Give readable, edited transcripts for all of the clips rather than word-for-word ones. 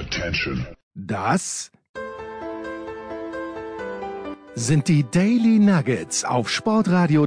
Attention. Das sind die Daily Nuggets auf Sportradio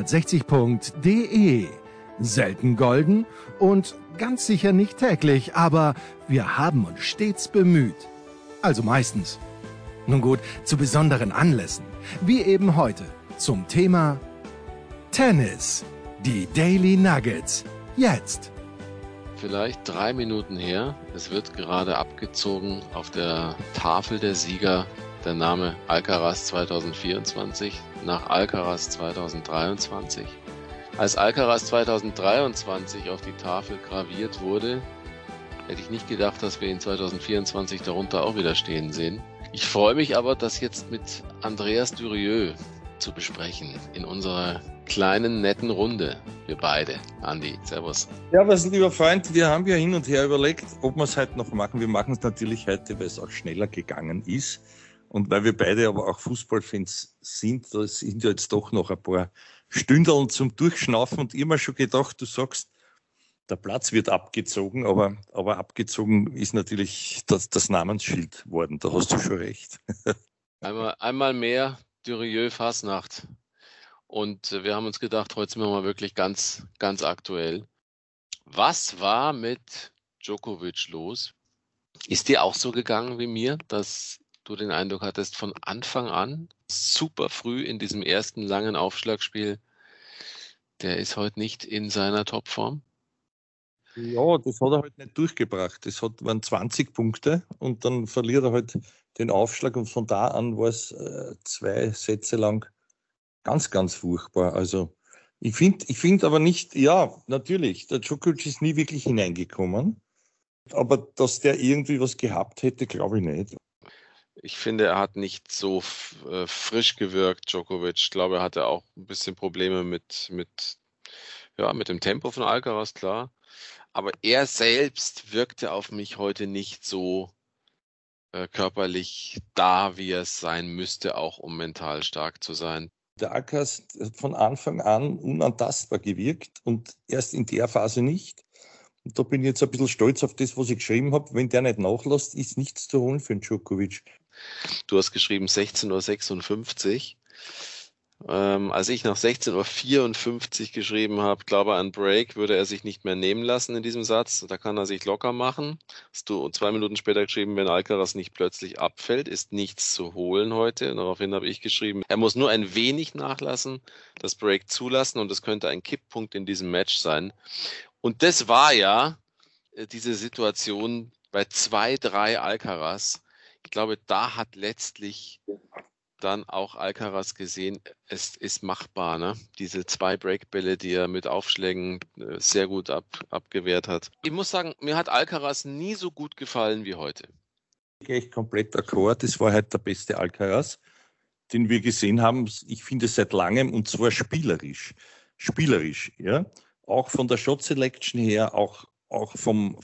360.de. Selten golden und ganz sicher nicht täglich, aber wir haben uns stets bemüht. Also meistens. Nun gut, zu besonderen Anlässen, wie eben heute zum Thema Tennis. Die Daily Nuggets. Jetzt. Vielleicht 3 Minuten her. Es wird gerade abgezogen auf der Tafel der Sieger der Name Alcaraz 2024 nach Alcaraz 2023. Als Alcaraz 2023 auf die Tafel graviert wurde, hätte ich nicht gedacht, dass wir ihn 2024 darunter auch wieder stehen sehen. Ich freue mich aber, das jetzt mit Andreas Durieux zu besprechen in unserer kleinen, netten Runde. Wir beide. Andi, servus. Ja, was lieber Freund, wir haben ja hin und her überlegt, ob wir es heute noch machen. Wir machen es natürlich heute, weil es auch schneller gegangen ist. Und weil wir beide aber auch Fußballfans sind, da sind ja jetzt doch noch ein paar Stündeln zum Durchschnaufen. Und ich habe mir schon gedacht, du sagst, der Platz wird abgezogen, aber abgezogen ist natürlich das Namensschild worden. Da hast du schon recht. Einmal mehr Durieux Fasnacht. Und wir haben uns gedacht, heute sind wir mal wirklich ganz, ganz aktuell. Was war mit Djokovic los? Ist dir auch so gegangen wie mir, dass du den Eindruck hattest, von Anfang an, super früh in diesem ersten langen Aufschlagspiel, der ist heute nicht in seiner Topform? Ja, das hat er halt nicht durchgebracht. Das waren 20 Punkte und dann verliert er halt den Aufschlag und von da an war es 2 Sätze lang ganz, ganz furchtbar. Also ich finde aber nicht, ja, natürlich, der Djokovic ist nie wirklich hineingekommen, aber dass der irgendwie was gehabt hätte, glaube ich nicht. Ich finde, er hat nicht so frisch gewirkt, Djokovic. Ich glaube, er hatte auch ein bisschen Probleme mit dem Tempo von Alcaraz, klar. Aber er selbst wirkte auf mich heute nicht so körperlich da, wie er es sein müsste, auch um mental stark zu sein. Der Alcaraz hat von Anfang an unantastbar gewirkt und erst in der Phase nicht. Und da bin ich jetzt ein bisschen stolz auf das, was ich geschrieben habe. Wenn der nicht nachlässt, ist nichts zu holen für den Djokovic. Du hast geschrieben 16:56 Uhr. Als ich nach 16:54 Uhr geschrieben habe, glaube an Break würde er sich nicht mehr nehmen lassen in diesem Satz. Da kann er sich locker machen. Hast du 2 Minuten später geschrieben, wenn Alcaraz nicht plötzlich abfällt, ist nichts zu holen heute. Daraufhin habe ich geschrieben, er muss nur ein wenig nachlassen, das Break zulassen und es könnte ein Kipppunkt in diesem Match sein. Und das war ja diese Situation bei 2-3 Alcaraz. Ich glaube, da hat letztlich dann auch Alcaraz gesehen, es ist machbar, ne? Diese 2 Breakbälle, die er mit Aufschlägen sehr gut abgewehrt hat. Ich muss sagen, mir hat Alcaraz nie so gut gefallen wie heute. Ich gehe komplett d'accord. Das war halt der beste Alcaraz, den wir gesehen haben. Ich finde seit langem und zwar spielerisch. Ja. Auch von der Shot Selection her, auch vom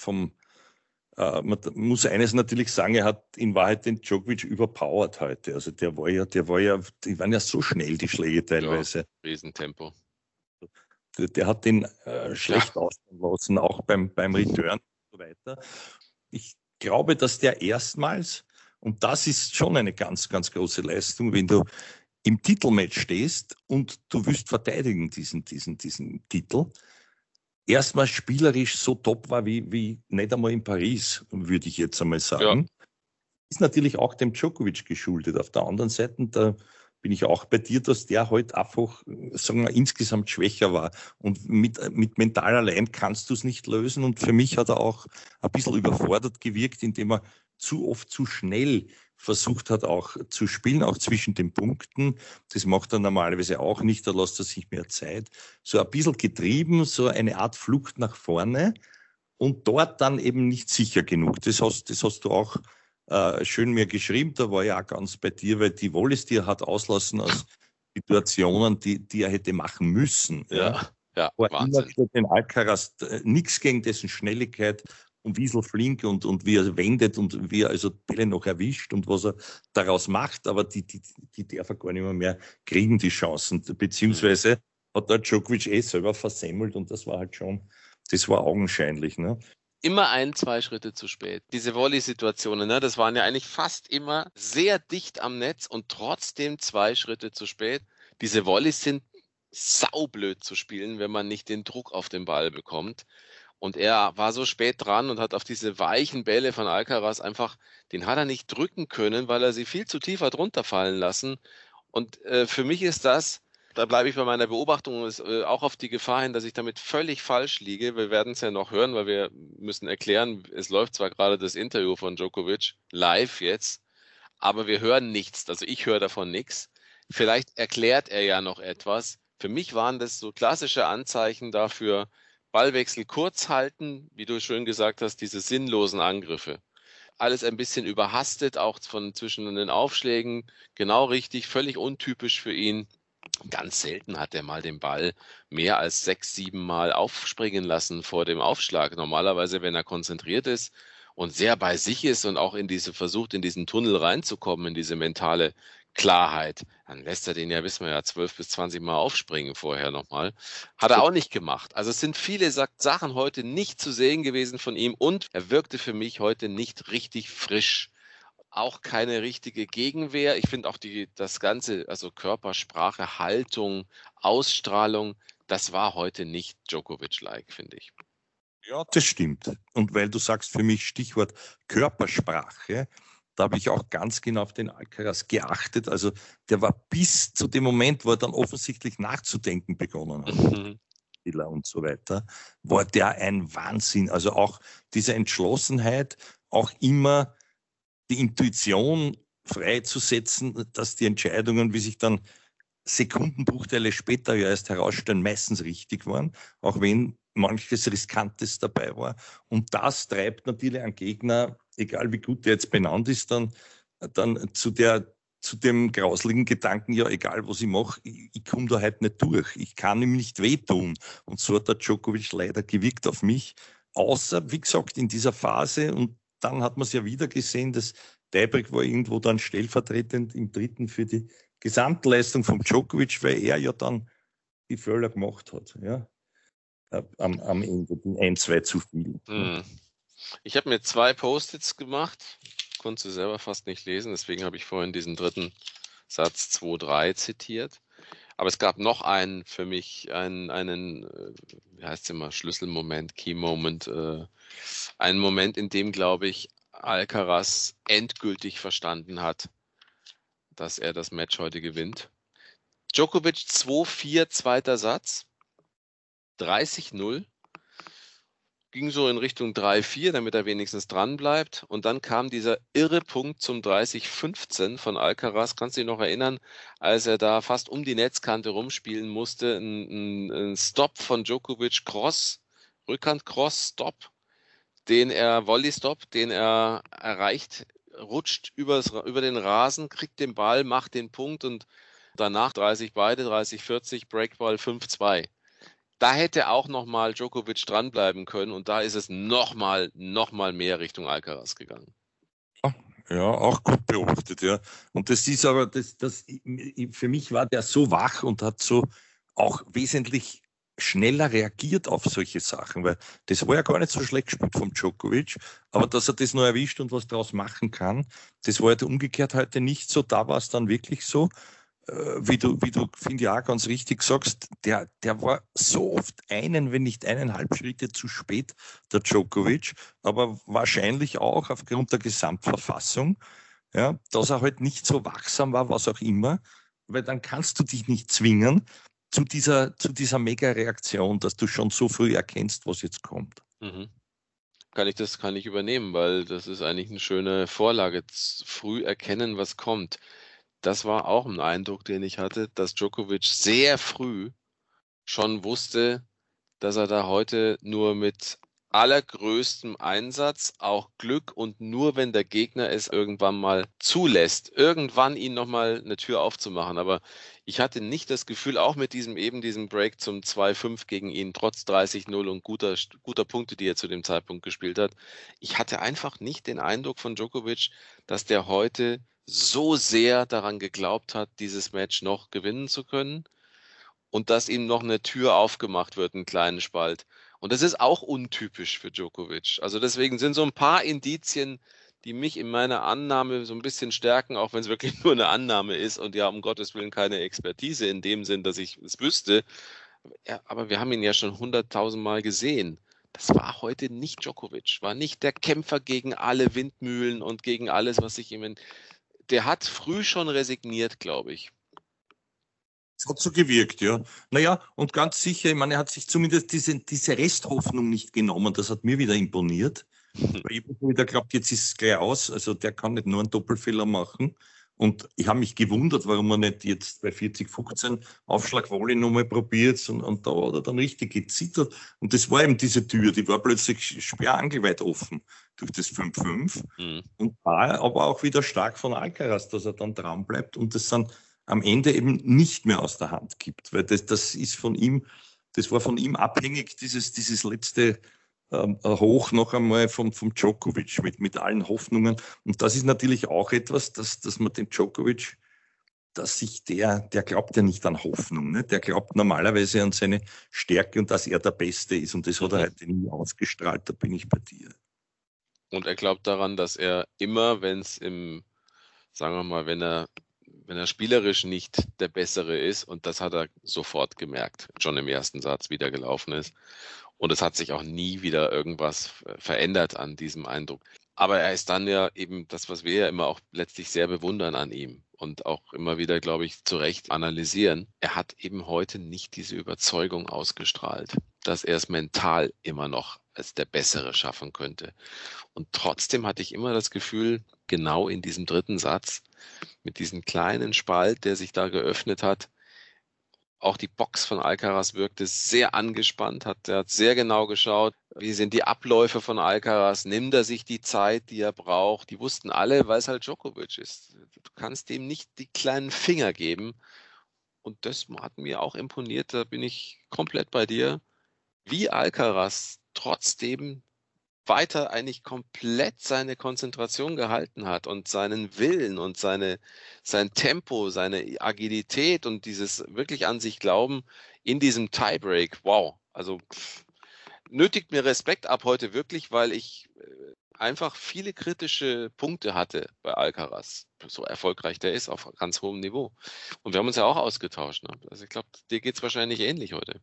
man muss eines natürlich sagen, er hat in Wahrheit den Djokovic überpowert heute. Also die waren ja so schnell, die Schläge teilweise. Ja, Riesentempo. Der hat den schlecht ausgehen lassen, auch beim Return und so weiter. Ich glaube, dass der erstmals, und das ist schon eine ganz, ganz große Leistung, wenn du im Titelmatch stehst und du willst verteidigen diesen Titel, erstmal spielerisch so top war wie nicht einmal in Paris, würde ich jetzt einmal sagen. Ja. Ist natürlich auch dem Djokovic geschuldet. Auf der anderen Seite, da bin ich auch bei dir, dass der heute einfach, sagen wir, insgesamt schwächer war. Und mit mental allein kannst du es nicht lösen. Und für mich hat er auch ein bisschen überfordert gewirkt, indem er zu oft zu schnell versucht hat auch zu spielen, auch zwischen den Punkten. Das macht er normalerweise auch nicht, da lässt er sich mehr Zeit. So ein bisschen getrieben, so eine Art Flucht nach vorne und dort dann eben nicht sicher genug. Das hast du auch schön mir geschrieben, da war ich auch ganz bei dir, weil die Wallis, die er hat auslassen aus Situationen, die er hätte machen müssen. Ja, war Wahnsinn. Immer für den Alcaraz nichts gegen dessen Schnelligkeit und wieselflink und wie er wendet und wie er also Bälle noch erwischt und was er daraus macht, aber die darf er gar nicht mehr kriegen, die Chancen, beziehungsweise hat der Djokovic selber versemmelt und das war halt schon, das war augenscheinlich. Ne? immer 2 Schritte zu spät. Diese Volley-Situationen, ne, das waren ja eigentlich fast immer sehr dicht am Netz und trotzdem 2 Schritte zu spät. Diese Volleys sind saublöd zu spielen, wenn man nicht den Druck auf den Ball bekommt. Und er war so spät dran und hat auf diese weichen Bälle von Alcaraz einfach, den hat er nicht drücken können, weil er sie viel zu tief hat runterfallen lassen. Und für mich ist das, da bleibe ich bei meiner Beobachtung, auch auf die Gefahr hin, dass ich damit völlig falsch liege. Wir werden es ja noch hören, weil wir müssen erklären, es läuft zwar gerade das Interview von Djokovic live jetzt, aber wir hören nichts. Also ich höre davon nichts. Vielleicht erklärt er ja noch etwas. Für mich waren das so klassische Anzeichen dafür, Ballwechsel kurz halten, wie du schön gesagt hast, diese sinnlosen Angriffe. Alles ein bisschen überhastet, auch von zwischen den Aufschlägen, genau richtig, völlig untypisch für ihn. Ganz selten hat er mal den Ball mehr als 6, 7 Mal aufspringen lassen vor dem Aufschlag. Normalerweise, wenn er konzentriert ist und sehr bei sich ist und auch versucht, in diesen Tunnel reinzukommen, in diese mentale Klarheit, dann lässt er den ja, wissen wir ja, 12 bis 20 Mal aufspringen vorher nochmal. Hat er auch nicht gemacht. Also es sind viele Sachen heute nicht zu sehen gewesen von ihm und er wirkte für mich heute nicht richtig frisch. Auch keine richtige Gegenwehr. Ich finde auch das Ganze, also Körpersprache, Haltung, Ausstrahlung, das war heute nicht Djokovic-like, finde ich. Ja, das stimmt. Und weil du sagst für mich Stichwort Körpersprache, da habe ich auch ganz genau auf den Alcaraz geachtet. Also der war bis zu dem Moment, wo er dann offensichtlich nachzudenken begonnen hat, und so weiter, war der ein Wahnsinn. Also auch diese Entschlossenheit, auch immer die Intuition freizusetzen, dass die Entscheidungen, wie sich dann Sekundenbruchteile später ja erst herausstellen, meistens richtig waren, auch wenn manches Riskantes dabei war. Und das treibt natürlich einen Gegner, egal wie gut der jetzt benannt ist, dann zu dem grausligen Gedanken, ja, egal was ich mache, ich komme da halt nicht durch. Ich kann ihm nicht wehtun. Und so hat der Djokovic leider gewirkt auf mich. Außer, wie gesagt, in dieser Phase, und dann hat man es ja wieder gesehen, dass Tiebreak war irgendwo dann stellvertretend im dritten für die Gesamtleistung von Djokovic, weil er ja dann die Fehler gemacht hat. Ja. Am Ende, den 1-2 zu viel. Ich habe mir 2 Post-its gemacht, konnte sie selber fast nicht lesen, deswegen habe ich vorhin diesen dritten Satz 2-3 zitiert. Aber es gab noch einen für mich, einen wie heißt es immer, Schlüsselmoment, Key Moment, einen Moment, in dem, glaube ich, Alcaraz endgültig verstanden hat, dass er das Match heute gewinnt. Djokovic 2-4, zweiter Satz, 30-0. Ging so in Richtung 3-4, damit er wenigstens dran bleibt. Und dann kam dieser irre Punkt zum 30-15 von Alcaraz. Kannst du dich noch erinnern, als er da fast um die Netzkante rumspielen musste? Ein Stop von Djokovic, Rückhand-Cross-Stop, Volley-Stop, den er erreicht, rutscht über den Rasen, kriegt den Ball, macht den Punkt und danach 30 beide, 30-40, Breakball 5-2. Da hätte auch nochmal Djokovic dranbleiben können und da ist es nochmal mehr Richtung Alcaraz gegangen. Ja, auch gut beobachtet, ja. Und das ist aber, für mich war der so wach und hat so auch wesentlich schneller reagiert auf solche Sachen, weil das war ja gar nicht so schlecht gespielt vom Djokovic, aber dass er das noch erwischt und was daraus machen kann, das war ja umgekehrt heute nicht so, da war es dann wirklich so. Wie du finde ich auch ganz richtig sagst, der war so oft wenn nicht 1,5 Schritte zu spät, der Djokovic, aber wahrscheinlich auch aufgrund der Gesamtverfassung, ja, dass er halt nicht so wachsam war, was auch immer, weil dann kannst du dich nicht zwingen zu dieser Mega-Reaktion, dass du schon so früh erkennst, was jetzt kommt. Kann ich übernehmen, weil das ist eigentlich eine schöne Vorlage, früh erkennen, was kommt. Das war auch ein Eindruck, den ich hatte, dass Djokovic sehr früh schon wusste, dass er da heute nur mit allergrößtem Einsatz, auch Glück und nur wenn der Gegner es irgendwann mal zulässt, irgendwann ihn nochmal eine Tür aufzumachen. Aber ich hatte nicht das Gefühl, auch mit diesem Break zum 2-5 gegen ihn, trotz 30-0 und guter Punkte, die er zu dem Zeitpunkt gespielt hat, ich hatte einfach nicht den Eindruck von Djokovic, dass der heute so sehr daran geglaubt hat, dieses Match noch gewinnen zu können und dass ihm noch eine Tür aufgemacht wird, einen kleinen Spalt. Und das ist auch untypisch für Djokovic. Also deswegen sind so ein paar Indizien, die mich in meiner Annahme so ein bisschen stärken, auch wenn es wirklich nur eine Annahme ist und ja, um Gottes Willen keine Expertise in dem Sinn, dass ich es wüsste. Ja, aber wir haben ihn ja schon 100.000 Mal gesehen. Das war heute nicht Djokovic, war nicht der Kämpfer gegen alle Windmühlen und gegen alles, was sich ihm... Der hat früh schon resigniert, glaube ich. Es hat so gewirkt, ja. Naja, und ganz sicher, ich meine, er hat sich zumindest diese Resthoffnung nicht genommen. Das hat mir wieder imponiert. Weil ich habe wieder geglaubt, jetzt ist es gleich aus. Also der kann nicht nur einen Doppelfehler machen. Und ich habe mich gewundert, warum er nicht jetzt bei 40-15 Aufschlag-Volley nochmal probiert und da hat er dann richtig gezittert. Und das war eben diese Tür, die war plötzlich sperrangelweit offen durch das 5-5. Und war aber auch wieder stark von Alcaraz, dass er dann dran bleibt und das dann am Ende eben nicht mehr aus der Hand gibt. Weil das ist von ihm, das war von ihm abhängig, dieses letzte Hoch noch einmal vom Djokovic mit allen Hoffnungen. Und das ist natürlich auch etwas, dass man den Djokovic, dass sich der glaubt ja nicht an Hoffnung. Ne? Der glaubt normalerweise an seine Stärke und dass er der Beste ist. Und das hat er heute nie ausgestrahlt, da bin ich bei dir. Und er glaubt daran, dass er immer, wenn er spielerisch nicht der Bessere ist, und das hat er sofort gemerkt, schon im ersten Satz wieder gelaufen ist. Und es hat sich auch nie wieder irgendwas verändert an diesem Eindruck. Aber er ist dann ja eben das, was wir ja immer auch letztlich sehr bewundern an ihm und auch immer wieder, glaube ich, zu Recht analysieren. Er hat eben heute nicht diese Überzeugung ausgestrahlt, dass er es mental immer noch als der Bessere schaffen könnte. Und trotzdem hatte ich immer das Gefühl, genau in diesem dritten Satz, mit diesem kleinen Spalt, der sich da geöffnet hat, auch die Box von Alcaraz wirkte sehr angespannt, er hat sehr genau geschaut, wie sind die Abläufe von Alcaraz, nimmt er sich die Zeit, die er braucht. Die wussten alle, weil es halt Djokovic ist. Du kannst dem nicht die kleinen Finger geben. Und das hat mir auch imponiert, da bin ich komplett bei dir, wie Alcaraz trotzdem weiter eigentlich komplett seine Konzentration gehalten hat und seinen Willen und sein Tempo, seine Agilität und dieses wirklich an sich Glauben in diesem Tiebreak. Wow, also nötigt mir Respekt ab heute wirklich, weil ich einfach viele kritische Punkte hatte bei Alcaraz. So erfolgreich der ist auf ganz hohem Niveau. Und wir haben uns ja auch ausgetauscht. Ne? Also ich glaube, dir geht es wahrscheinlich ähnlich heute.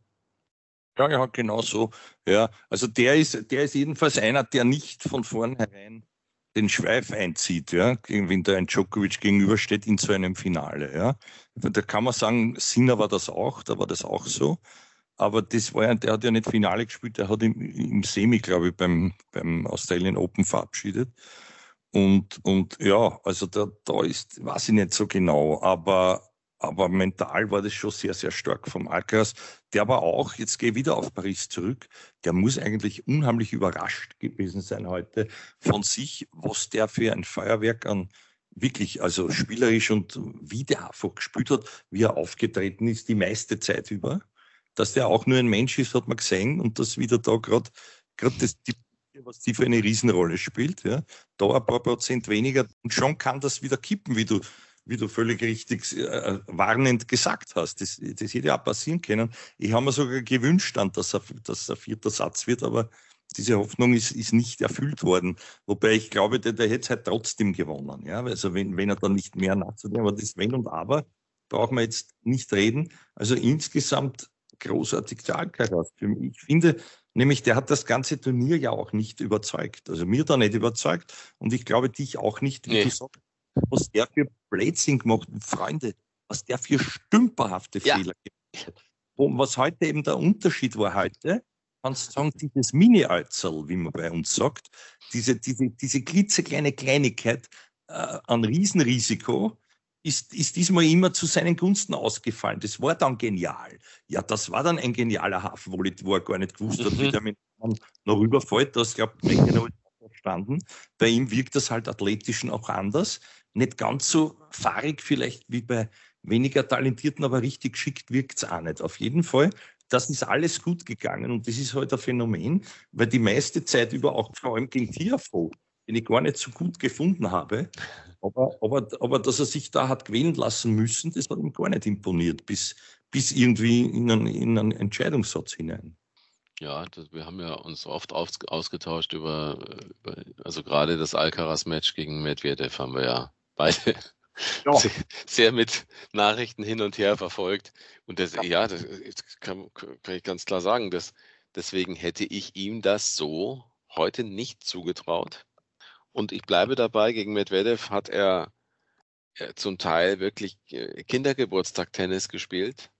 Ja, genau so. Ja, also der ist jedenfalls einer, der nicht von vornherein den Schweif einzieht, ja, wenn da ein Djokovic gegenübersteht in so einem Finale, ja. Da kann man sagen, Sinner war das auch, da war das auch so. Aber das war ja, der hat ja nicht Finale gespielt, der hat im Semi, glaube ich, beim Australian Open verabschiedet. Und ja, also da ist, weiß ich nicht so genau, aber mental war das schon sehr, sehr stark vom Alcaraz. Der war auch, jetzt gehe ich wieder auf Paris zurück, der muss eigentlich unheimlich überrascht gewesen sein heute von sich, was der für ein Feuerwerk an wirklich, also spielerisch und wie der einfach gespielt hat, wie er aufgetreten ist, die meiste Zeit über. Dass der auch nur ein Mensch ist, hat man gesehen und dass wieder da gerade was die für eine Riesenrolle spielt, ja, da ein paar Prozent weniger und schon kann das wieder kippen, wie du völlig richtig warnend gesagt hast. Das hätte ja auch passieren können. Ich habe mir sogar gewünscht, dass er vierter Satz wird, aber diese Hoffnung ist nicht erfüllt worden. Wobei ich glaube, der hätte es halt trotzdem gewonnen. Ja? Also wenn er dann nicht mehr nachzudenken, aber das Wenn und Aber brauchen wir jetzt nicht reden. Also insgesamt großartig der Alcaraz. Ich finde, nämlich der hat das ganze Turnier ja auch nicht überzeugt. Also mir da nicht überzeugt und ich glaube dich auch nicht, wie du sagst, was der für Blödsinn gemacht hat, Freunde, was der für stümperhafte Fehler gemacht hat. Was heute eben der Unterschied war heute, kannst du sagen, dieses Mini-Alzerl, wie man bei uns sagt, diese klitzekleine Kleinigkeit an Riesenrisiko, ist diesmal immer zu seinen Gunsten ausgefallen. Das war dann genial. Ja, das war dann ein genialer Hafenvolley, wo er gar nicht gewusst hat, wie der mit noch rüberfällt. Das, glaube ich, genau verstanden. Bei ihm wirkt das halt athletisch auch anders. Nicht ganz so fahrig vielleicht wie bei weniger Talentierten, aber richtig geschickt wirkt es auch nicht. Auf jeden Fall, das ist alles gut gegangen und das ist halt ein Phänomen, weil die meiste Zeit über auch vor allem gegen Tiafoe, den ich gar nicht so gut gefunden habe, aber dass er sich da hat quälen lassen müssen, das hat ihm gar nicht imponiert, bis irgendwie in einen Entscheidungssatz hinein. Ja, wir haben ja uns oft ausgetauscht also gerade das Alcaraz-Match gegen Medvedev haben wir ja beide Ja, sehr mit Nachrichten hin und her verfolgt. Und das kann ich ganz klar sagen, deswegen hätte ich ihm das so heute nicht zugetraut. Und ich bleibe dabei, gegen Medvedev hat er zum Teil wirklich Kindergeburtstag-Tennis gespielt.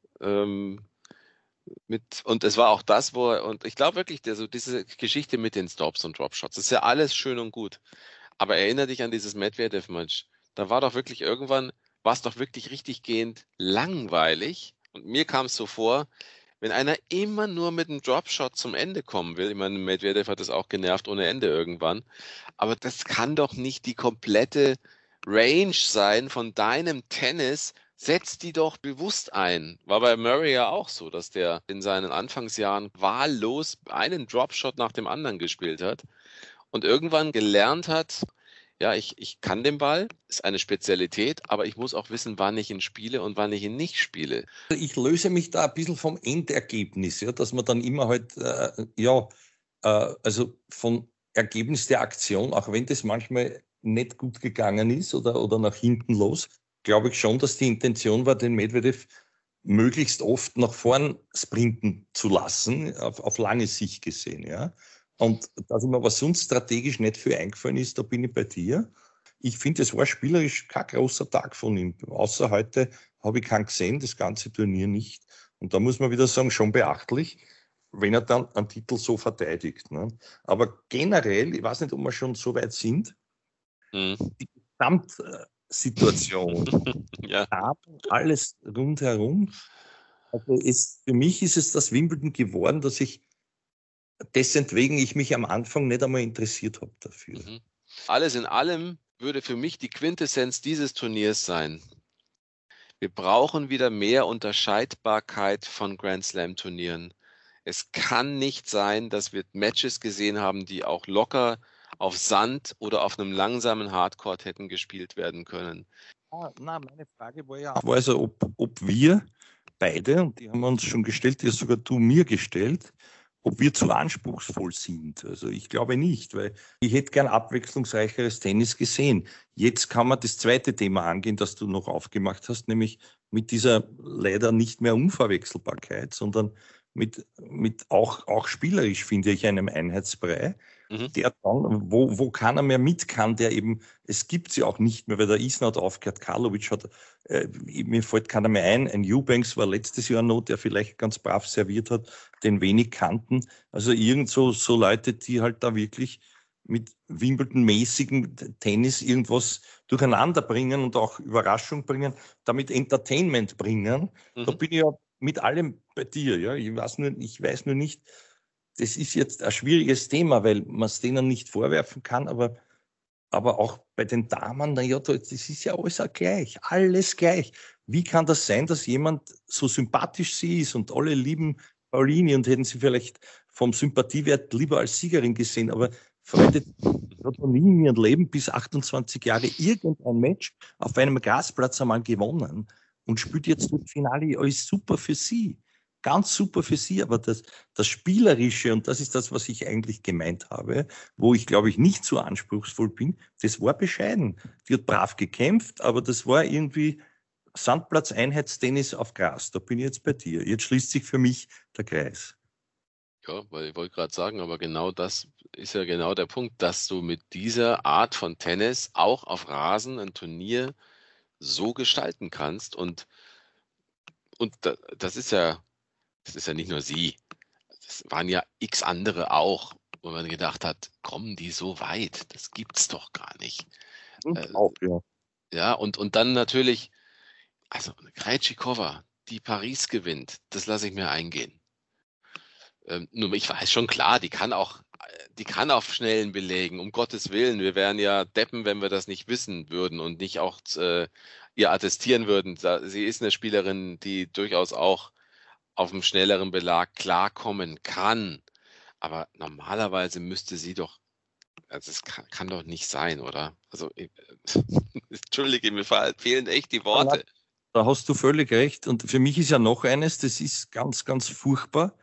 Und es war auch das, und ich glaube wirklich, diese Geschichte mit den Stops und Dropshots, das ist ja alles schön und gut. Aber erinnere dich an dieses Medvedev-Match. Da war es doch wirklich richtig gehend langweilig. Und mir kam es so vor, wenn einer immer nur mit einem Dropshot zum Ende kommen will, ich meine, Medvedev hat es auch genervt ohne Ende irgendwann, aber das kann doch nicht die komplette Range sein von deinem Tennis. Setz die doch bewusst ein. War bei Murray ja auch so, dass der in seinen Anfangsjahren wahllos einen Dropshot nach dem anderen gespielt hat und irgendwann gelernt hat, ja, ich kann den Ball, ist eine Spezialität, aber ich muss auch wissen, wann ich ihn spiele und wann ich ihn nicht spiele. ich löse mich da ein bisschen vom Endergebnis, ja, dass man dann immer halt, also vom Ergebnis der Aktion, auch wenn das manchmal nicht gut gegangen ist oder nach hinten los, glaube ich schon, dass die Intention war, den Medvedev möglichst oft nach vorn sprinten zu lassen, auf lange Sicht gesehen, ja. Und dass ihm aber sonst strategisch nicht viel eingefallen ist, da bin ich bei dir. Ich finde, es war spielerisch kein großer Tag von ihm. Außer heute habe ich keinen gesehen, das ganze Turnier nicht. Und da muss man wieder sagen, schon beachtlich, wenn er dann einen Titel so verteidigt. Ne? Aber generell, ich weiß nicht, ob wir schon so weit sind, Hm. die Gesamtsituation, Ja. alles rundherum. Also für mich ist es das Wimbledon geworden, dass ich deswegen ich mich am Anfang nicht einmal interessiert habe dafür. Mhm. Alles in allem würde für mich die Quintessenz dieses Turniers sein: Wir brauchen wieder mehr Unterscheidbarkeit von Grand Slam Turnieren. Es kann nicht sein, dass wir Matches gesehen haben, die auch locker auf Sand oder auf einem langsamen Hardcourt hätten gespielt werden können. Meine Frage war ja, war also, ob wir beide, und die haben wir uns schon gestellt, die hast sogar du mir gestellt, ob wir zu anspruchsvoll sind. Also ich glaube nicht, weil ich hätte gern abwechslungsreicheres Tennis gesehen. Jetzt kann man das zweite Thema angehen, das du noch aufgemacht hast, nämlich mit dieser leider nicht mehr Unverwechselbarkeit, sondern mit auch spielerisch, finde ich, einem Einheitsbrei. Mhm. Der dann, wo keiner mehr mit kann, der eben, es gibt sie auch nicht mehr, weil der Isner hat aufgehört, Karlovic hat, mir fällt keiner mehr ein Eubanks war letztes Jahr noch, der vielleicht ganz brav serviert hat, den wenig kannten. Also irgend so Leute, die halt da wirklich mit Wimbledon-mäßigem Tennis irgendwas durcheinander bringen und auch Überraschung bringen, damit Entertainment bringen. Da bin ich ja mit allem bei dir. Ja? Ich weiß nur nicht, das ist jetzt ein schwieriges Thema, weil man es denen nicht vorwerfen kann, aber auch bei den Damen, naja, das ist ja alles gleich. Wie kann das sein, dass jemand so sympathisch sie ist und alle lieben Pauline und hätten sie vielleicht vom Sympathiewert lieber als Siegerin gesehen, aber Freunde, hat noch nie in ihrem Leben bis 28 Jahre irgendein Match auf einem Grasplatz einmal gewonnen und spielt jetzt das Finale, alles super für sie. Ganz super für sie, aber das Spielerische, und das ist das, was ich eigentlich gemeint habe, wo ich, glaube ich, nicht so anspruchsvoll bin, das war bescheiden. Die hat brav gekämpft, aber das war irgendwie Sandplatz-Einheitstennis auf Gras. Da bin ich jetzt bei dir. Jetzt schließt sich für mich der Kreis. Ja, weil ich wollte gerade sagen, aber genau das ist ja genau der Punkt, dass du mit dieser Art von Tennis auch auf Rasen ein Turnier so gestalten kannst. Und das ist ja nicht nur sie. Das waren ja x andere auch, wo man gedacht hat, kommen die so weit? Das gibt's doch gar nicht. Auch, ja. Ja, und dann natürlich, also Krejcikova, die Paris gewinnt, das lasse ich mir eingehen. Nur ich weiß schon klar, die kann auf schnellen Belegen, um Gottes Willen. Wir wären ja Deppen, wenn wir das nicht wissen würden und nicht auch ihr attestieren würden. Sie ist eine Spielerin, die durchaus auch auf einem schnelleren Belag klarkommen kann. Aber normalerweise müsste sie doch, also es kann doch nicht sein, oder? Also, entschuldige, mir fehlen echt die Worte. Da hast du völlig recht. Und für mich ist ja noch eines, das ist ganz, ganz furchtbar.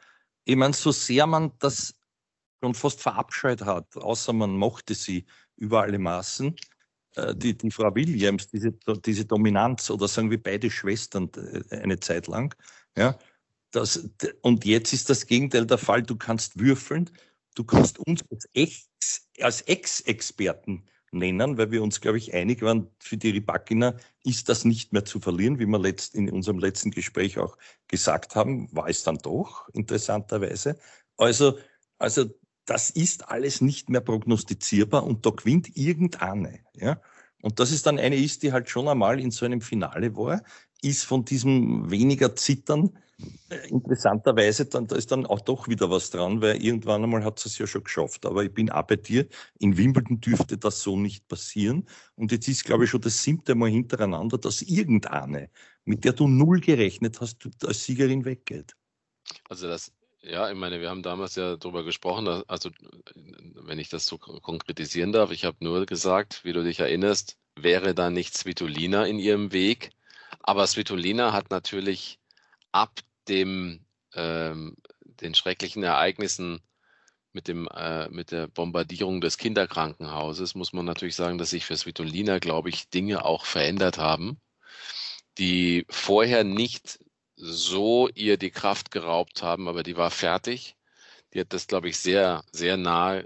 ich meine, so sehr man das schon fast verabscheut hat, außer man mochte sie über alle Maßen, die Frau Williams, diese Dominanz, oder sagen wir beide Schwestern eine Zeit lang, ja, und jetzt ist das Gegenteil der Fall. Du kannst würfeln, du kannst uns als Ex-Experten nennen, weil wir uns, glaube ich, einig waren, für die Rybakina ist das nicht mehr zu verlieren, wie wir in unserem letzten Gespräch auch gesagt haben, war es dann doch, interessanterweise. Also das ist alles nicht mehr prognostizierbar und da gewinnt irgendeine. Ja? Und dass es dann eine ist, die halt schon einmal in so einem Finale war, ist von diesem weniger Zittern interessanterweise, da ist dann auch doch wieder was dran, weil irgendwann einmal hat es ja schon geschafft. Aber ich bin auch bei dir, in Wimbledon dürfte das so nicht passieren. Und jetzt ist, glaube ich, schon das 7. Mal hintereinander, dass irgendeine, mit der du null gerechnet hast, als Siegerin weggeht. Also ja, ich meine, wir haben damals ja darüber gesprochen, also wenn ich das so konkretisieren darf, ich habe nur gesagt, wie du dich erinnerst, wäre da nicht Svitolina in ihrem Weg. Aber Svitolina hat natürlich ab den schrecklichen Ereignissen mit der Bombardierung des Kinderkrankenhauses, muss man natürlich sagen, dass sich für Svitolina, glaube ich, Dinge auch verändert haben, die vorher nicht so ihr die Kraft geraubt haben, aber die war fertig. Die hat das, glaube ich, sehr, sehr nahe,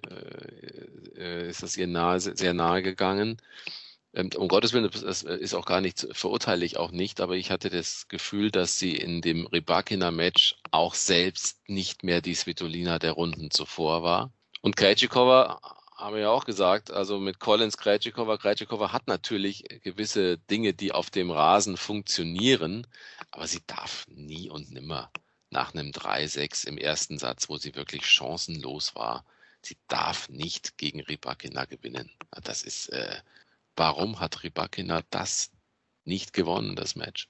ist das ihr sehr nahe gegangen. Um Gottes Willen, das ist auch gar nicht, verurteile ich auch nicht, aber ich hatte das Gefühl, dass sie in dem Rybakina-Match auch selbst nicht mehr die Svitolina der Runden zuvor war. Und Krejcikova, haben wir ja auch gesagt, also mit Collins Krejcikova hat natürlich gewisse Dinge, die auf dem Rasen funktionieren, aber sie darf nie und nimmer nach einem 3-6 im ersten Satz, wo sie wirklich chancenlos war, sie darf nicht gegen Rybakina gewinnen. Das ist... Warum hat Rybakina das nicht gewonnen, das Match?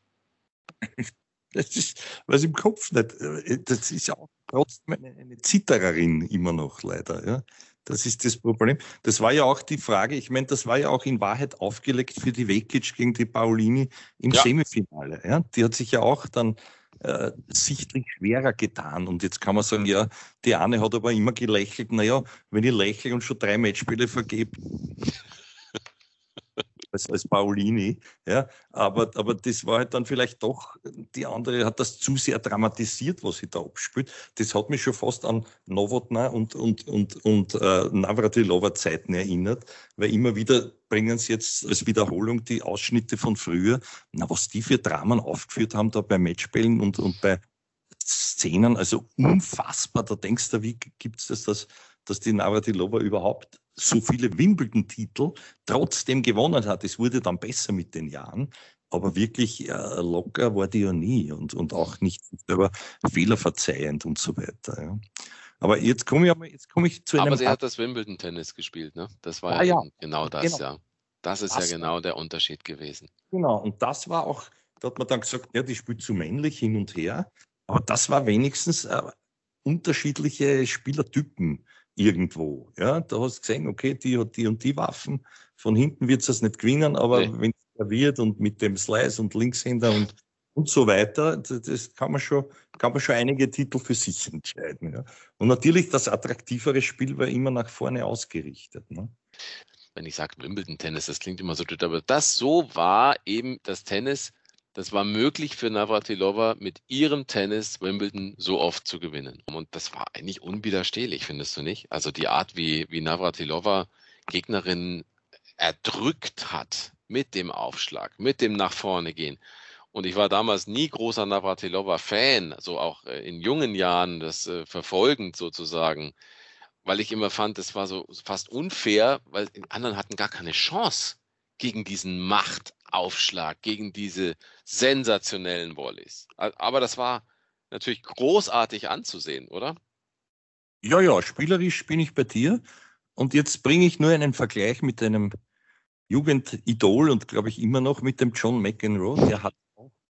Das ist was im Kopf nicht. Das ist ja auch trotzdem eine Zittererin immer noch leider. Ja? Das ist das Problem. Das war ja auch die Frage, ich meine, das war ja auch in Wahrheit aufgelegt für die Vekic gegen die Paolini im Semifinale. Ja? Die hat sich ja auch dann sichtlich schwerer getan. Und jetzt kann man sagen, ja, die eine hat aber immer gelächelt. Naja, wenn ich lächle und schon 3 Matchspiele vergebe, als Paolini, ja, aber das war halt dann vielleicht doch, die andere hat das zu sehr dramatisiert, was sie da abspielt. Das hat mich schon fast an Novotná und Navratilova Zeiten erinnert, weil immer wieder bringen sie jetzt als Wiederholung die Ausschnitte von früher, was die für Dramen aufgeführt haben da bei Matchspielen und bei Szenen, also unfassbar. Da denkst du, wie gibt es das, dass die Navratilova überhaupt so viele Wimbledon-Titel trotzdem gewonnen hat. Es wurde dann besser mit den Jahren, aber wirklich locker war die ja nie und auch nicht selber fehlerverzeihend und so weiter. Ja. Aber jetzt komme ich zu einem... Aber sie hat das Wimbledon-Tennis gespielt, ne? Das war ja genau das, ja. Das ist ja genau der Unterschied gewesen. Genau, und das war auch, da hat man dann gesagt, ja, die spielt zu männlich hin und her, aber das war wenigstens unterschiedliche Spielertypen irgendwo. Ja, da hast du gesehen, okay, die hat die und die Waffen. Von hinten wird es nicht gewinnen, aber wenn es serviert und mit dem Slice und Linkshänder und so weiter, das kann man schon einige Titel für sich entscheiden. Ja. Und natürlich das attraktivere Spiel war immer nach vorne ausgerichtet. Ne? Wenn ich sage Wimbledon-Tennis, das klingt immer so, aber das so war eben das Tennis. Das war möglich für Navratilova, mit ihrem Tennis Wimbledon so oft zu gewinnen. Und das war eigentlich unwiderstehlich, findest du nicht? Also die Art, wie Navratilova Gegnerinnen erdrückt hat mit dem Aufschlag, mit dem nach vorne gehen. Und ich war damals nie großer Navratilova-Fan, so auch in jungen Jahren das verfolgend sozusagen, weil ich immer fand, das war so fast unfair, weil die anderen hatten gar keine Chance gegen diesen Machtaufschlag, gegen diese sensationellen Volleys. Aber das war natürlich großartig anzusehen, oder? Ja, spielerisch bin ich bei dir. Und jetzt bringe ich nur einen Vergleich mit einem Jugendidol und glaube ich immer noch mit dem John McEnroe. Der hat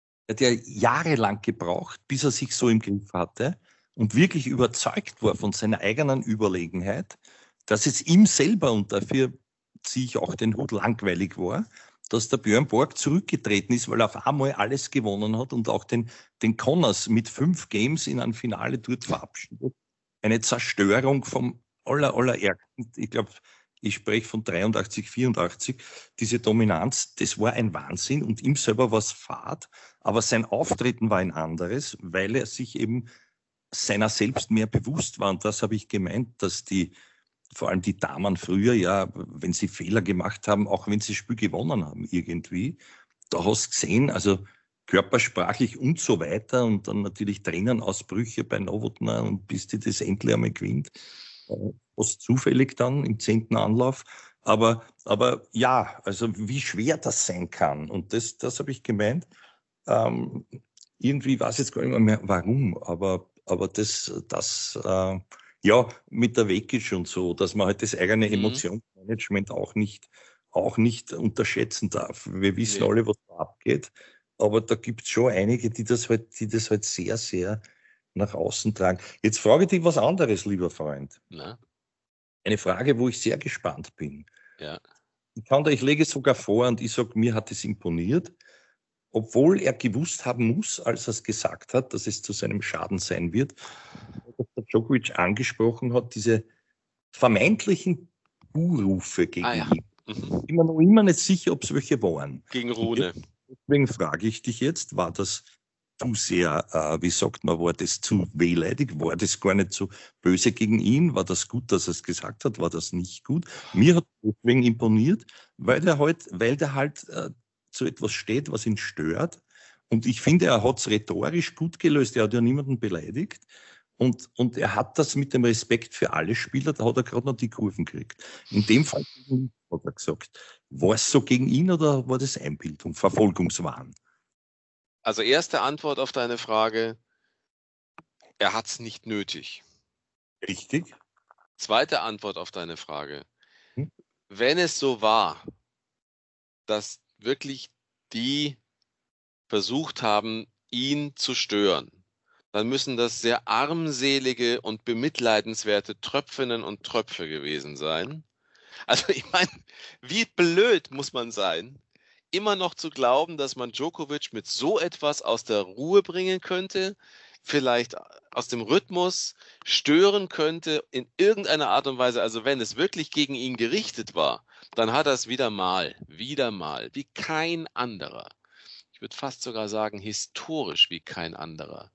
jahrelang gebraucht, bis er sich so im Griff hatte und wirklich überzeugt war von seiner eigenen Überlegenheit, dass es ihm selber, und dafür ziehe ich auch den Hut, langweilig war. dass der Björn Borg zurückgetreten ist, weil er auf einmal alles gewonnen hat und auch den Connors mit 5 Games in einem Finale dort verabschiedet. Eine Zerstörung vom allerärgsten. Ich glaube, ich spreche von 83, 84. Diese Dominanz, das war ein Wahnsinn und ihm selber war es fad, aber sein Auftreten war ein anderes, weil er sich eben seiner selbst mehr bewusst war. Und das habe ich gemeint, dass vor allem die Damen früher, ja, wenn sie Fehler gemacht haben, auch wenn sie das Spiel gewonnen haben irgendwie, da hast du gesehen, also körpersprachlich und so weiter und dann natürlich Tränenausbrüche bei Novotná und bis die das endlich einmal gewinnt. Fast zufällig dann im 10. Anlauf. Aber ja, also wie schwer das sein kann. Und das habe ich gemeint. Irgendwie weiß ich jetzt gar nicht mehr warum, aber das ja, mit der Vekic und so, dass man halt das eigene Emotionsmanagement auch nicht unterschätzen darf. Wir wissen alle, was da abgeht, aber da gibt es schon einige, die das halt sehr, sehr nach außen tragen. Jetzt frage ich dich was anderes, lieber Freund. Na? Eine Frage, wo ich sehr gespannt bin. Ja. Ich lege es sogar vor und ich sage, mir hat es imponiert, obwohl er gewusst haben muss, als er es gesagt hat, dass es zu seinem Schaden sein wird, dass der Djokovic angesprochen hat, diese vermeintlichen Buhrufe gegen ihn. Ich bin mir noch immer nicht sicher, ob es welche waren. Gegen Rune. Deswegen frage ich dich jetzt, war das zu sehr, wie sagt man, war das zu wehleidig? War das gar nicht so böse gegen ihn? War das gut, dass er es gesagt hat? War das nicht gut? Mir hat es deswegen imponiert, weil der halt zu etwas steht, was ihn stört. Und ich finde, er hat es rhetorisch gut gelöst. Er hat ja niemanden beleidigt. Und er hat das mit dem Respekt für alle Spieler, da hat er gerade noch die Kurven gekriegt. In dem Fall hat er gesagt. War es so gegen ihn oder war das Einbildung, Verfolgungswahn? Also erste Antwort auf deine Frage, er hat es nicht nötig. Richtig. Zweite Antwort auf deine Frage, wenn es so war, dass wirklich die versucht haben, ihn zu stören, dann müssen das sehr armselige und bemitleidenswerte Tröpfinnen und Tröpfe gewesen sein. Also ich meine, wie blöd muss man sein, immer noch zu glauben, dass man Djokovic mit so etwas aus der Ruhe bringen könnte, vielleicht aus dem Rhythmus stören könnte in irgendeiner Art und Weise. Also wenn es wirklich gegen ihn gerichtet war, dann hat er es wieder mal, wie kein anderer. Ich würde fast sogar sagen, historisch wie kein anderer.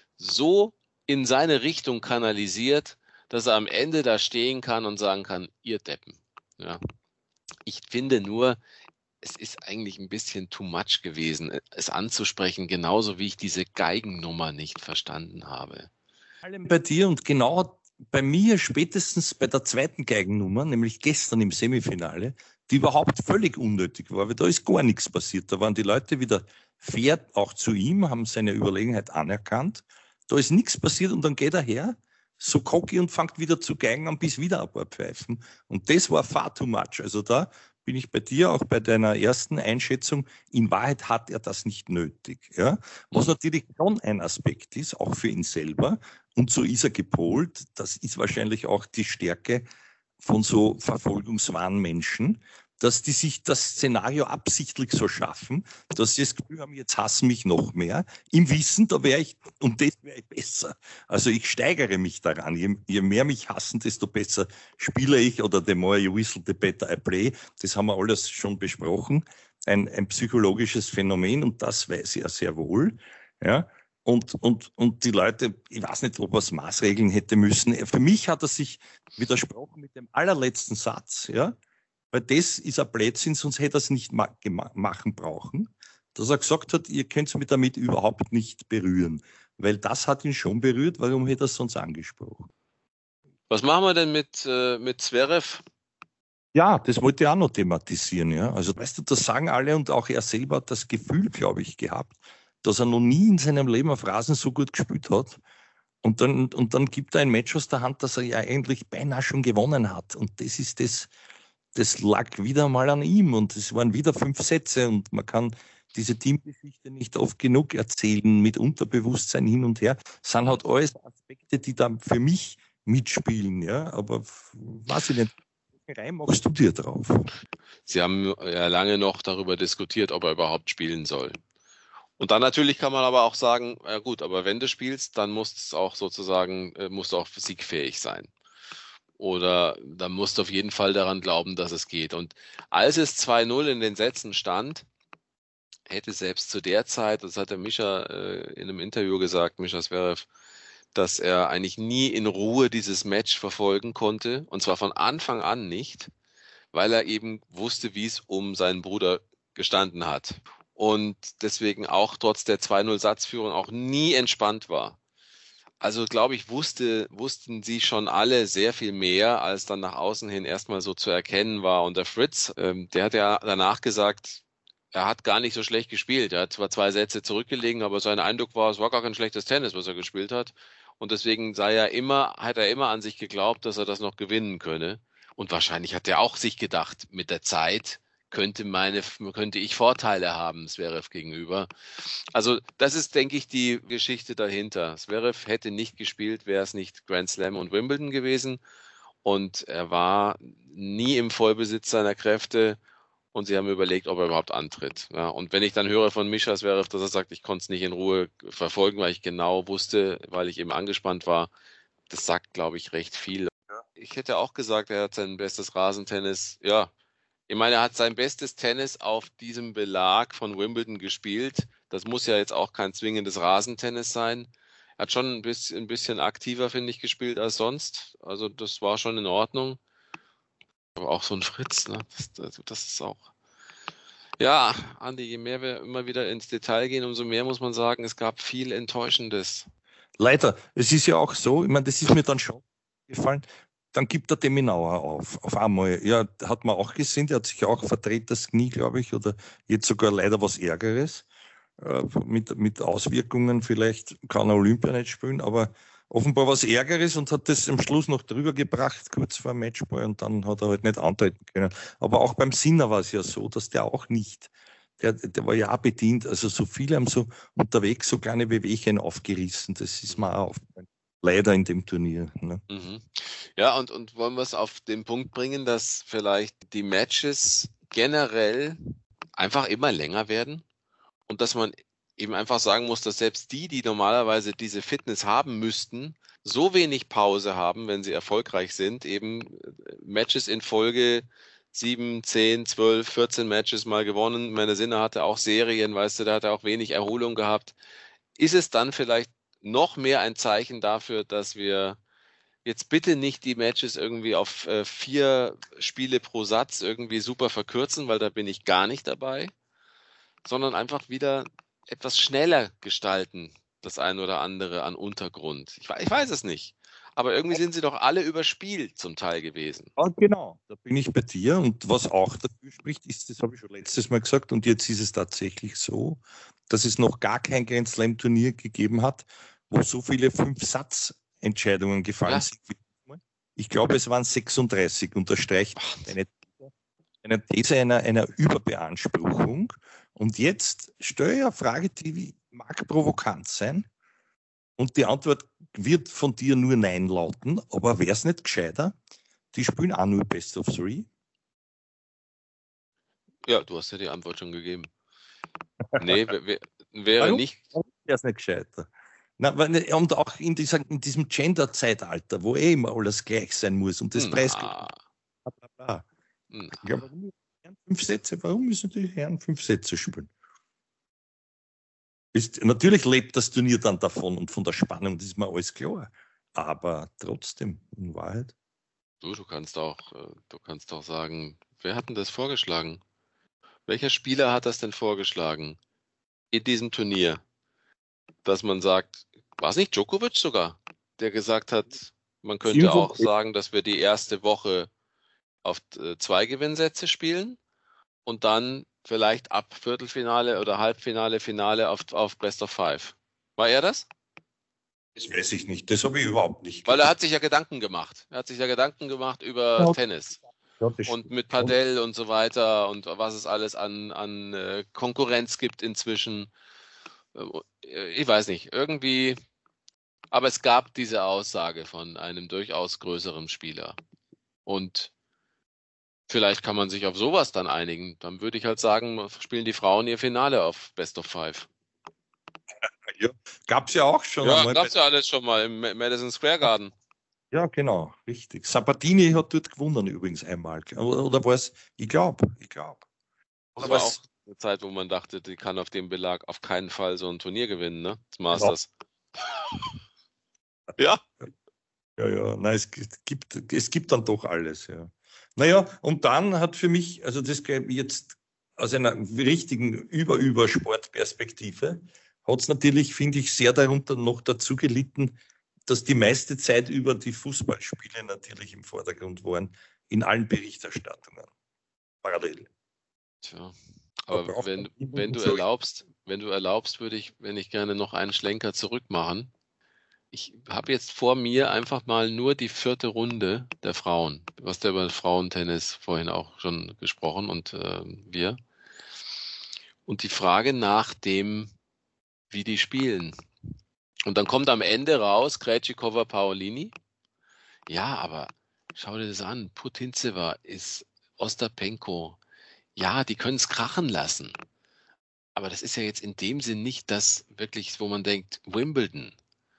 So in seine Richtung kanalisiert, dass er am Ende da stehen kann und sagen kann, ihr Deppen. Ja. Ich finde nur, es ist eigentlich ein bisschen too much gewesen, es anzusprechen, genauso wie ich diese Geigennummer nicht verstanden habe. Bei dir und genau bei mir spätestens bei der zweiten Geigennummer, nämlich gestern im Semifinale, die überhaupt völlig unnötig war, weil da ist gar nichts passiert. Da waren die Leute wieder fair, auch zu ihm, haben seine Überlegenheit anerkannt. Da ist nichts passiert und dann geht er her, so cocky und fängt wieder zu geigen an, bis wieder ein paar Pfeifen. Und das war far too much. Also da bin ich bei dir, auch bei deiner ersten Einschätzung. In Wahrheit hat er das nicht nötig. Ja? Was natürlich schon ein Aspekt ist, auch für ihn selber. Und so ist er gepolt. Das ist wahrscheinlich auch die Stärke von so Verfolgungswahnmenschen, dass die sich das Szenario absichtlich so schaffen, dass sie das Gefühl haben, jetzt hassen mich noch mehr, im Wissen, da wäre ich besser. Also ich steigere mich daran. Je mehr mich hassen, desto besser spiele ich, oder the more you whistle, the better I play. Das haben wir alles schon besprochen. Ein psychologisches Phänomen, und das weiß er sehr wohl. Ja. Und die Leute, ich weiß nicht, ob er es maßregeln hätte müssen. Für mich hat er sich widersprochen mit dem allerletzten Satz, ja. Weil das ist ein Blödsinn, sonst hätte er es nicht machen brauchen. Dass er gesagt hat, ihr könnt mich damit überhaupt nicht berühren. Weil das hat ihn schon berührt, warum hätte er es sonst angesprochen? Was machen wir denn mit Zverev? Ja, das wollte ich auch noch thematisieren. Ja. Also weißt du, das sagen alle und auch er selber hat das Gefühl, glaube ich, gehabt, dass er noch nie in seinem Leben auf Rasen so gut gespielt hat. Und dann gibt er ein Match aus der Hand, das er ja eigentlich beinahe schon gewonnen hat. Und das ist das lag wieder mal an ihm und es waren wieder 5 Sätze und man kann diese Teamgeschichte nicht oft genug erzählen mit Unterbewusstsein hin und her. Das sind halt alles Aspekte, die da für mich mitspielen, ja, aber weiß ich nicht, welche Reim machst du dir drauf? sie haben ja lange noch darüber diskutiert, ob er überhaupt spielen soll. Und dann natürlich kann man aber auch sagen, ja gut, aber wenn du spielst, dann musst es auch sozusagen, musst du auch siegfähig sein. Oder dann musst du auf jeden Fall daran glauben, dass es geht. Und als es 2-0 in den Sätzen stand, hätte selbst zu der Zeit, das hat der Mischa in einem Interview gesagt, Mischa Zverev, dass er eigentlich nie in Ruhe dieses Match verfolgen konnte. Und zwar von Anfang an nicht, weil er eben wusste, wie es um seinen Bruder gestanden hat. Und deswegen auch trotz der 2-0 Satzführung auch nie entspannt war. Also glaube ich, wussten sie schon alle sehr viel mehr, als dann nach außen hin erstmal so zu erkennen war. Und der Fritz, der hat ja danach gesagt, er hat gar nicht so schlecht gespielt. Er hat zwar 2 Sätze zurückgelegen, aber sein Eindruck war, es war gar kein schlechtes Tennis, was er gespielt hat. Und deswegen hat er immer an sich geglaubt, dass er das noch gewinnen könne. Und wahrscheinlich hat er auch sich gedacht, mit der Zeit könnte ich Vorteile haben, Zverev gegenüber. Also das ist, denke ich, die Geschichte dahinter. Zverev hätte nicht gespielt, wäre es nicht Grand Slam und Wimbledon gewesen. Und er war nie im Vollbesitz seiner Kräfte. Und sie haben überlegt, ob er überhaupt antritt. Ja, und wenn ich dann höre von Mischa Zverev, dass er sagt, ich konnte es nicht in Ruhe verfolgen, weil ich genau wusste, weil ich eben angespannt war, das sagt, glaube ich, recht viel. Ich hätte auch gesagt, er hat sein bestes Rasentennis, ja, ich meine, er hat sein bestes Tennis auf diesem Belag von Wimbledon gespielt. Das muss ja jetzt auch kein zwingendes Rasentennis sein. Er hat schon ein bisschen aktiver, finde ich, gespielt als sonst. Also das war schon in Ordnung. Aber auch so ein Fritz, ne? Das ist auch. Ja, Andi, je mehr wir immer wieder ins Detail gehen, umso mehr muss man sagen, es gab viel Enttäuschendes. Leider, es ist ja auch so, ich meine, das ist mir dann schon gefallen, dann gibt er dem Minauer auf einmal. Ja, hat man auch gesehen, der hat sich auch verdreht das Knie, glaube ich, oder jetzt sogar leider was Ärgeres, mit Auswirkungen, vielleicht kann er Olympia nicht spielen, aber offenbar was Ärgeres und hat das am Schluss noch drüber gebracht, kurz vor dem Matchball, und dann hat er halt nicht antreten können. Aber auch beim Sinner war es ja so, dass der auch nicht, der war ja auch bedient, also so viele haben so unterwegs so kleine Wehwehchen aufgerissen, das ist mir auch aufgefallen. Leider in dem Turnier. Ne? Mhm. Ja, und wollen wir es auf den Punkt bringen, dass vielleicht die Matches generell einfach immer länger werden und dass man eben einfach sagen muss, dass selbst die normalerweise diese Fitness haben müssten, so wenig Pause haben, wenn sie erfolgreich sind, eben Matches in Folge 7, 10, 12, 14 Matches mal gewonnen. Meine Sinne hatte auch Serien, weißt du, da hat er auch wenig Erholung gehabt. Ist es dann vielleicht noch mehr ein Zeichen dafür, dass wir jetzt bitte nicht die Matches irgendwie auf 4 Spiele pro Satz irgendwie super verkürzen, weil da bin ich gar nicht dabei, sondern einfach wieder etwas schneller gestalten, das ein oder andere an Untergrund. Ich weiß es nicht. Aber irgendwie sind sie doch alle überspielt zum Teil gewesen. Ja, genau, da bin ich bei dir. Und was auch dafür spricht, ist, das habe ich schon letztes Mal gesagt, und jetzt ist es tatsächlich so, dass es noch gar kein Grand Slam-Turnier gegeben hat, wo so viele 5-Satz-Entscheidungen gefallen sind. Ich glaube, es waren 36, unterstreicht eine These einer Überbeanspruchung. Und jetzt stelle ich eine Frage, die mag provokant sein. Und die Antwort wird von dir nur Nein lauten, aber wäre es nicht gescheiter? Die spielen auch nur Best of Three. Ja, du hast ja die Antwort schon gegeben. Nee, wäre nicht. Wäre es nicht gescheiter. Na, und auch in diesem Gender-Zeitalter, wo immer alles gleich sein muss und das Preis. Ja, warum 5 Sätze? Warum müssen die Herren 5 Sätze spielen? Natürlich lebt das Turnier dann davon und von der Spannung, das ist mir alles klar. Aber trotzdem, in Wahrheit. Du kannst auch sagen, wer hat denn das vorgeschlagen? Welcher Spieler hat das denn vorgeschlagen in diesem Turnier? Dass man sagt, war es nicht Djokovic sogar, der gesagt hat, man könnte auch sagen, dass wir die erste Woche auf 2 Gewinnsätze spielen und dann vielleicht ab Viertelfinale oder Halbfinale, Finale auf Best of 5. War er das? Das weiß ich nicht. Das habe ich überhaupt nicht. Weil er hat sich ja Gedanken gemacht. Er hat sich ja Gedanken gemacht über Tennis. Ja, und mit Padel und so weiter und was es alles an Konkurrenz gibt inzwischen. Ich weiß nicht, irgendwie. Aber es gab diese Aussage von einem durchaus größeren Spieler. Und Vielleicht kann man sich auf sowas dann einigen. Dann würde ich halt sagen, spielen die Frauen ihr Finale auf Best of Five. Ja, gab es ja auch schon Ja, einmal. gab's ja alles schon mal im Madison Square Garden. Ja, genau, richtig. Sabatini hat dort gewonnen übrigens einmal. Oder war es, ich glaube. Das war auch eine Zeit, wo man dachte, die kann auf dem Belag auf keinen Fall so ein Turnier gewinnen, ne? Das Masters. Ja. Ja, nein, es gibt dann doch alles, ja. Naja, und dann hat für mich, also das jetzt aus einer richtigen Sportperspektive, hat es natürlich, finde ich, sehr darunter noch dazu gelitten, dass die meiste Zeit über die Fußballspiele natürlich im Vordergrund waren, in allen Berichterstattungen. Parallel. Tja. Aber wenn du erlaubst, würde ich gerne noch einen Schlenker zurück machen. Ich habe jetzt vor mir einfach mal nur die 4. Runde der Frauen. Du hast ja über Frauentennis vorhin auch schon gesprochen und wir. Und die Frage nach dem, wie die spielen. Und dann kommt am Ende raus Krejcikova Paolini. Ja, aber schau dir das an. Putintseva ist Ostapenko. Ja, die können es krachen lassen. Aber das ist ja jetzt in dem Sinn nicht das wirklich, wo man denkt, Wimbledon.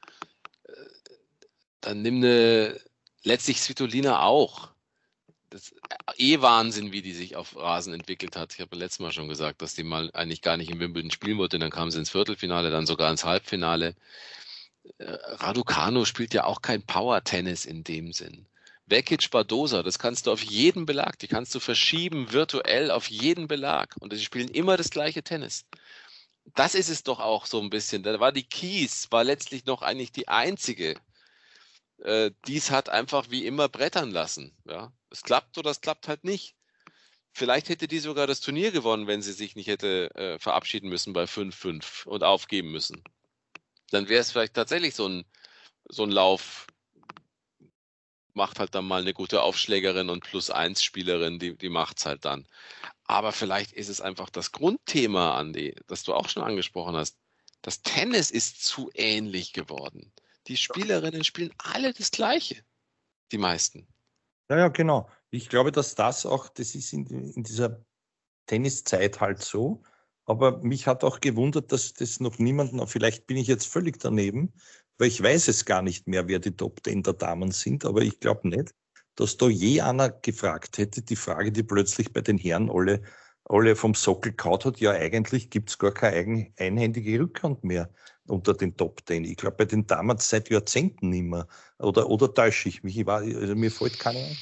Dann nimm letztlich Svitolina auch. Das Wahnsinn, wie die sich auf Rasen entwickelt hat. Ich habe letztes Mal schon gesagt, dass die mal eigentlich gar nicht in Wimbledon spielen wollte. Dann kam sie ins Viertelfinale, dann sogar ins Halbfinale. Raducanu spielt ja auch kein Power-Tennis in dem Sinn. Vekic, Badosa, das kannst du auf jeden Belag, die kannst du verschieben virtuell auf jeden Belag. Und sie spielen immer das gleiche Tennis. Das ist es doch auch so ein bisschen. Da war die Kies, war letztlich noch eigentlich die einzige, dies hat einfach wie immer brettern lassen. Ja? Es klappt oder es klappt halt nicht. Vielleicht hätte die sogar das Turnier gewonnen, wenn sie sich nicht hätte verabschieden müssen bei 5-5 und aufgeben müssen. Dann wäre es vielleicht tatsächlich so ein Lauf, macht halt dann mal eine gute Aufschlägerin und +1-Spielerin, die macht es halt dann. Aber vielleicht ist es einfach das Grundthema, Andi, das du auch schon angesprochen hast. Das Tennis ist zu ähnlich geworden. Die Spielerinnen spielen alle das Gleiche. Die meisten. Ja, genau. Ich glaube, dass das ist in dieser Tenniszeit halt so. Aber mich hat auch gewundert, dass das noch niemanden, vielleicht bin ich jetzt völlig daneben, weil ich weiß es gar nicht mehr, wer die Top 10 der Damen sind, aber ich glaube nicht, dass da je einer gefragt hätte, die Frage, die plötzlich bei den Herren alle vom Sockel kaut hat, ja eigentlich gibt es gar keine einhändige Rückhand mehr unter den Top 10. Ich glaube, bei den Damen seit Jahrzehnten nicht mehr. Oder täusche ich mich? Also mir fällt keine ein.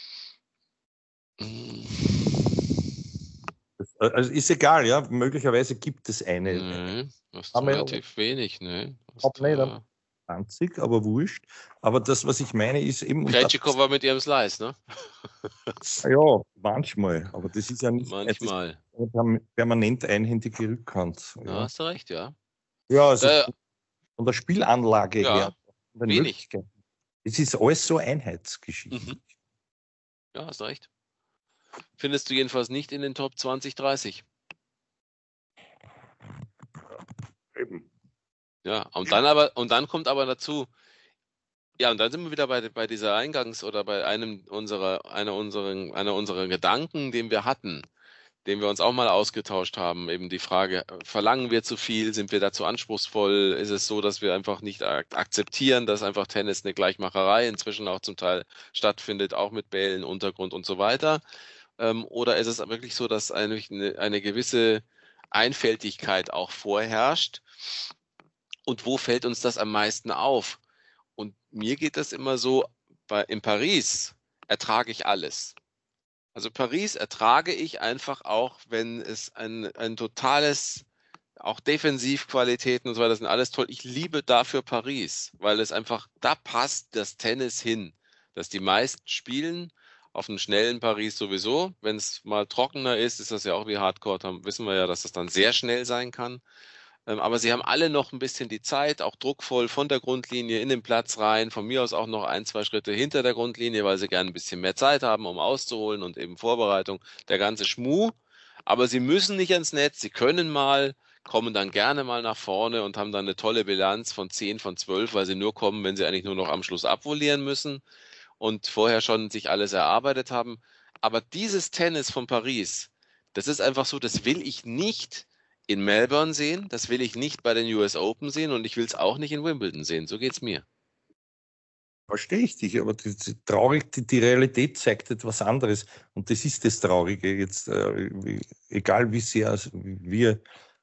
Also ist egal, ja. Möglicherweise gibt es eine. Nee, das ist relativ wenig, ne? 20, aber wurscht. Aber das, was ich meine, ist eben. Krejcikova mit ihrem Slice, ne? Ja, manchmal. Aber das ist ja nicht manchmal. Permanent einhändige Rückhand. Ja, hast du recht, ja. Ja, also von der Spielanlage her. Wenig. Es ist alles so Einheitsgeschichte. Ja, hast recht. Findest du jedenfalls nicht in den Top 20, 30. Eben. Ja, und dann kommt aber dazu, ja, und dann sind wir wieder bei dieser oder bei einer unserer Gedanken, den wir hatten, den wir uns auch mal ausgetauscht haben, eben die Frage, verlangen wir zu viel, sind wir da zu anspruchsvoll, ist es so, dass wir einfach nicht akzeptieren, dass einfach Tennis eine Gleichmacherei inzwischen auch zum Teil stattfindet, auch mit Bällen, Untergrund und so weiter, oder ist es wirklich so, dass eigentlich eine gewisse Einfältigkeit auch vorherrscht und wo fällt uns das am meisten auf? Und mir geht das immer so, in Paris ertrage ich alles. Also Paris ertrage ich einfach auch, wenn es ein totales, auch Defensivqualitäten und so weiter, das sind alles toll. Ich liebe dafür Paris, weil es einfach, da passt das Tennis hin, dass die meisten spielen, auf einem schnellen Paris sowieso. Wenn es mal trockener ist das ja auch wie Hardcore, wissen wir ja, dass das dann sehr schnell sein kann. Aber sie haben alle noch ein bisschen die Zeit, auch druckvoll von der Grundlinie in den Platz rein, von mir aus auch noch 1, 2 Schritte hinter der Grundlinie, weil sie gerne ein bisschen mehr Zeit haben, um auszuholen und eben Vorbereitung, der ganze Schmuh. Aber sie müssen nicht ans Netz, sie können mal, kommen dann gerne mal nach vorne und haben dann eine tolle Bilanz von 10, von 12, weil sie nur kommen, wenn sie eigentlich nur noch am Schluss abvolieren müssen und vorher schon sich alles erarbeitet haben. Aber dieses Tennis von Paris, das ist einfach so, das will ich nicht in Melbourne sehen, das will ich nicht bei den US Open sehen und ich will es auch nicht in Wimbledon sehen. So geht's mir. Verstehe ich dich, aber die Realität zeigt etwas anderes. Und das ist das Traurige jetzt, egal wie sehr wir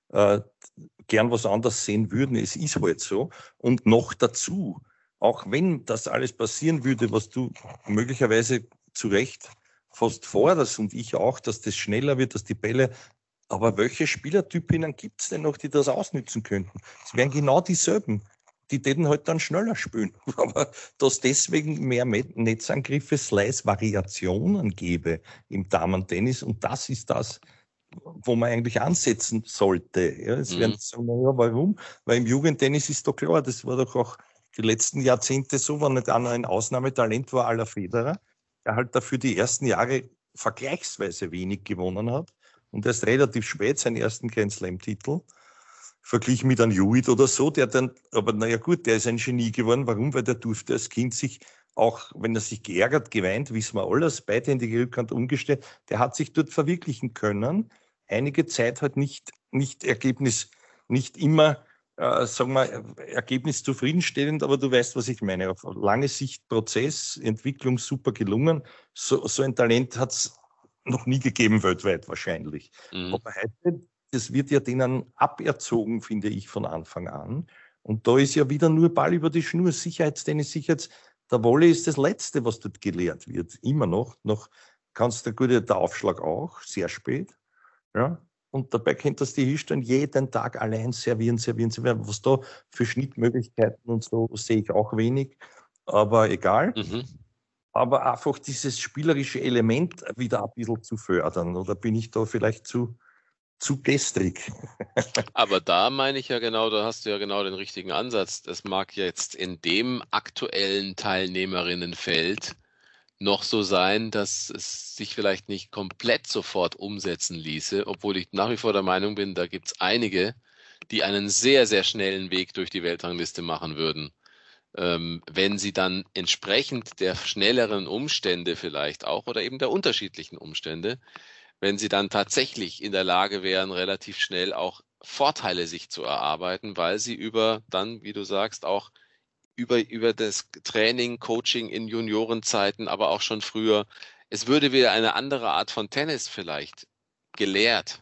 gern was anderes sehen würden, es ist halt so. Und noch dazu, auch wenn das alles passieren würde, was du möglicherweise zu Recht fast forderst und ich auch, dass das schneller wird, dass die Bälle, aber welche Spielertypinnen gibt es denn noch, die das ausnützen könnten? Es wären genau dieselben. Die täten halt dann schneller spielen. Aber dass deswegen mehr Netzangriffe, Slice, Variationen gäbe im Damen-Tennis und das ist das, wo man eigentlich ansetzen sollte. Ja, es werden sagen, ja, warum? Weil im Jugendtennis ist doch klar, das war doch auch die letzten Jahrzehnte so, wenn nicht einer ein Ausnahmetalent war, à la Federer, der halt dafür die ersten Jahre vergleichsweise wenig gewonnen hat und erst relativ spät seinen ersten Grand Slam-Titel verglichen mit einem Hewitt oder so, der dann, aber naja gut, der ist ein Genie geworden. Warum? Weil der durfte als Kind sich, auch wenn er sich geärgert, geweint, wissen wir alles, beidhändige Rückhand umgestellt, der hat sich dort verwirklichen können. Einige Zeit halt nicht Ergebnis, nicht immer, sagen wir, Ergebnis zufriedenstellend, aber du weißt, was ich meine. Auf lange Sicht Prozess, Entwicklung super gelungen. So ein Talent hat es noch nie gegeben weltweit wahrscheinlich. Aber heute, das wird ja denen aberzogen, finde ich, von Anfang an. Und da ist ja wieder nur Ball über die Schnur. Sicherheitstennis, der Volley ist das Letzte, was dort gelehrt wird. Immer noch. Noch kannst du gut, der Aufschlag auch, sehr spät. Ja. Und dabei könntest du hinstellen, jeden Tag allein servieren. Was da für Schnittmöglichkeiten und so sehe ich auch wenig. Aber egal. Aber einfach dieses spielerische Element wieder ein bisschen zu fördern. Oder bin ich da vielleicht zu gestrig? Aber da meine ich ja genau, da hast du ja genau den richtigen Ansatz. Das mag jetzt in dem aktuellen Teilnehmerinnenfeld noch so sein, dass es sich vielleicht nicht komplett sofort umsetzen ließe, obwohl ich nach wie vor der Meinung bin, da gibt es einige, die einen sehr, sehr schnellen Weg durch die Weltrangliste machen würden. Wenn sie dann entsprechend der schnelleren Umstände vielleicht auch oder eben der unterschiedlichen Umstände, wenn sie dann tatsächlich in der Lage wären, relativ schnell auch Vorteile sich zu erarbeiten, weil sie über dann, wie du sagst, auch über das Training, Coaching in Juniorenzeiten, aber auch schon früher, es würde wieder eine andere Art von Tennis vielleicht gelernt,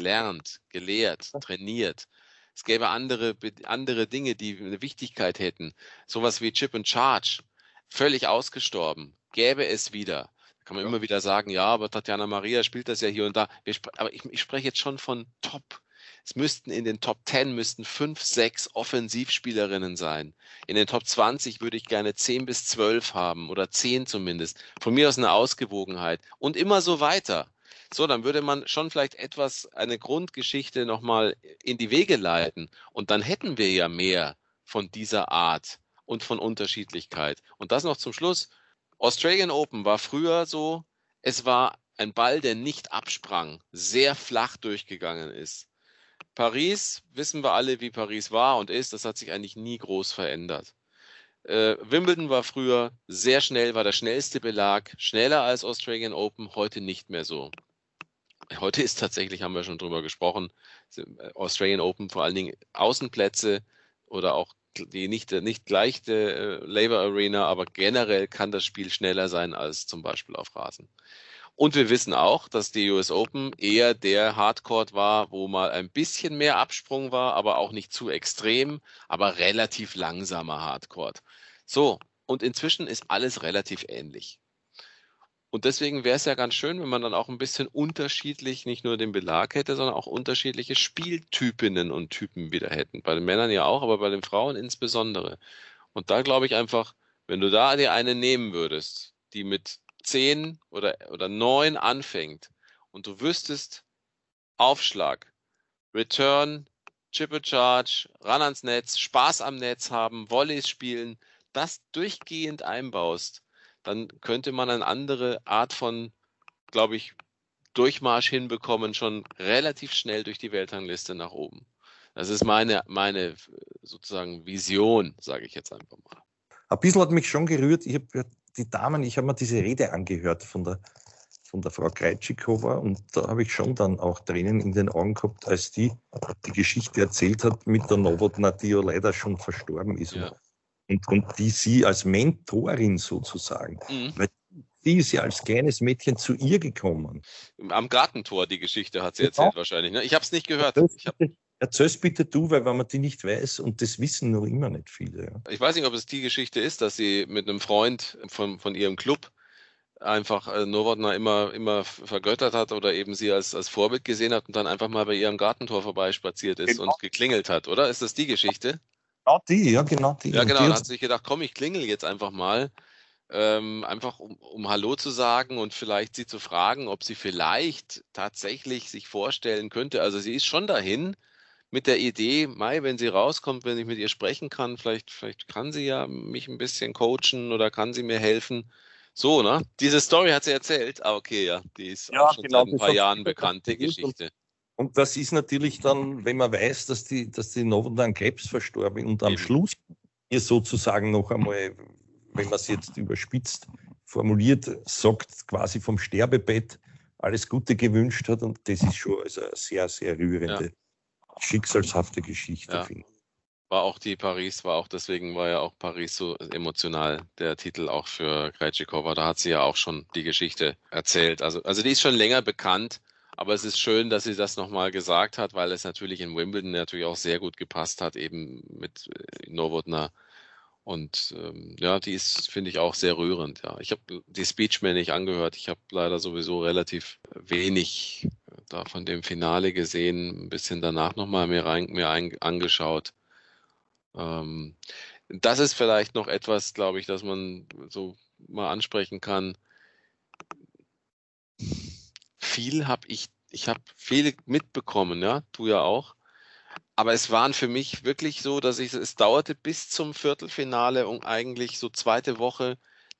trainiert. Es gäbe andere Dinge, die eine Wichtigkeit hätten. Sowas wie Chip and Charge, völlig ausgestorben. Gäbe es wieder. Da kann man immer wieder sagen, ja, aber Tatjana Maria spielt das ja hier und da. Aber ich spreche jetzt schon von Top. Es müssten in den Top 10 müssten 5, 6 Offensivspielerinnen sein. In den Top 20 würde ich gerne 10 bis 12 haben oder 10 zumindest. Von mir aus eine Ausgewogenheit und immer so weiter. So, dann würde man schon vielleicht eine Grundgeschichte nochmal in die Wege leiten. Und dann hätten wir ja mehr von dieser Art und von Unterschiedlichkeit. Und das noch zum Schluss. Australian Open war früher so, es war ein Ball, der nicht absprang, sehr flach durchgegangen ist. Paris, wissen wir alle, wie Paris war und ist, das hat sich eigentlich nie groß verändert. Wimbledon war früher sehr schnell, war der schnellste Belag, schneller als Australian Open, heute nicht mehr so. Heute ist tatsächlich, haben wir schon drüber gesprochen, Australian Open vor allen Dingen Außenplätze oder auch die nicht gleiche Labour Arena, aber generell kann das Spiel schneller sein als zum Beispiel auf Rasen. Und wir wissen auch, dass die US Open eher der Hardcourt war, wo mal ein bisschen mehr Absprung war, aber auch nicht zu extrem, aber relativ langsamer Hardcourt. So, und inzwischen ist alles relativ ähnlich. Und deswegen wäre es ja ganz schön, wenn man dann auch ein bisschen unterschiedlich nicht nur den Belag hätte, sondern auch unterschiedliche Spieltypinnen und Typen wieder hätten. Bei den Männern ja auch, aber bei den Frauen insbesondere. Und da glaube ich einfach, wenn du da dir eine nehmen würdest, die mit 10 oder 9 anfängt und du wüsstest, Aufschlag, Return, Chip and Charge, ran ans Netz, Spaß am Netz haben, Volleys spielen, das durchgehend einbaust, dann könnte man eine andere Art von, glaube ich, Durchmarsch hinbekommen, schon relativ schnell durch die Weltrangliste nach oben. Das ist meine sozusagen Vision, sage ich jetzt einfach mal. Ein bisschen hat mich schon gerührt, ich habe mir diese Rede angehört von von der Frau Krejcikova, und da habe ich schon dann auch Tränen in den Augen gehabt, als die Geschichte erzählt hat mit der Novotná, die ja leider schon verstorben ist. Ja. Und die sie als Mentorin sozusagen, weil die ist ja als kleines Mädchen zu ihr gekommen. Am Gartentor, die Geschichte hat sie erzählt wahrscheinlich. Ne? Ich habe es nicht gehört. Erzähl's bitte du, weil wenn man die nicht weiß, und das wissen noch immer nicht viele. Ja. Ich weiß nicht, ob es die Geschichte ist, dass sie mit einem Freund von ihrem Club einfach Novotná immer vergöttert hat oder eben sie als Vorbild gesehen hat und dann einfach mal bei ihrem Gartentor vorbeispaziert ist und geklingelt hat, oder? Ist das die Geschichte? Genau die. Ja, genau. Dann hat sie sich gedacht, komm, ich klingel jetzt einfach mal. Einfach um Hallo zu sagen und vielleicht sie zu fragen, ob sie vielleicht tatsächlich sich vorstellen könnte. Also sie ist schon dahin mit der Idee, Mai, wenn sie rauskommt, wenn ich mit ihr sprechen kann, vielleicht kann sie ja mich ein bisschen coachen oder kann sie mir helfen. So, ne? Diese Story hat sie erzählt. Ah, okay, ja. Die ist auch schon seit ein paar Jahren bekannt, die Geschichte. Und das ist natürlich dann, wenn man weiß, dass die Novotná an Krebs verstorben und am Schluss ihr sozusagen noch einmal, wenn man es jetzt überspitzt formuliert, sagt, quasi vom Sterbebett alles Gute gewünscht hat. Und das ist schon also eine sehr, sehr rührende, schicksalshafte Geschichte, finde ich. Deswegen war ja auch Paris so emotional, der Titel auch für Krejcikova. Da hat sie ja auch schon die Geschichte erzählt. Also die ist schon länger bekannt, aber es ist schön, dass sie das nochmal gesagt hat, weil es natürlich in Wimbledon natürlich auch sehr gut gepasst hat, eben mit Novotná. Und die ist, finde ich, auch sehr rührend. Ja. Ich habe die Speech mir nicht angehört. Ich habe leider sowieso relativ wenig da von dem Finale gesehen. Ein bisschen danach nochmal mir angeschaut. Das ist vielleicht noch etwas, glaube ich, dass man so mal ansprechen kann. Ich habe viel mitbekommen, ja, du ja auch. Aber es waren für mich wirklich so, dass es dauerte bis zum Viertelfinale und eigentlich so zweite Woche,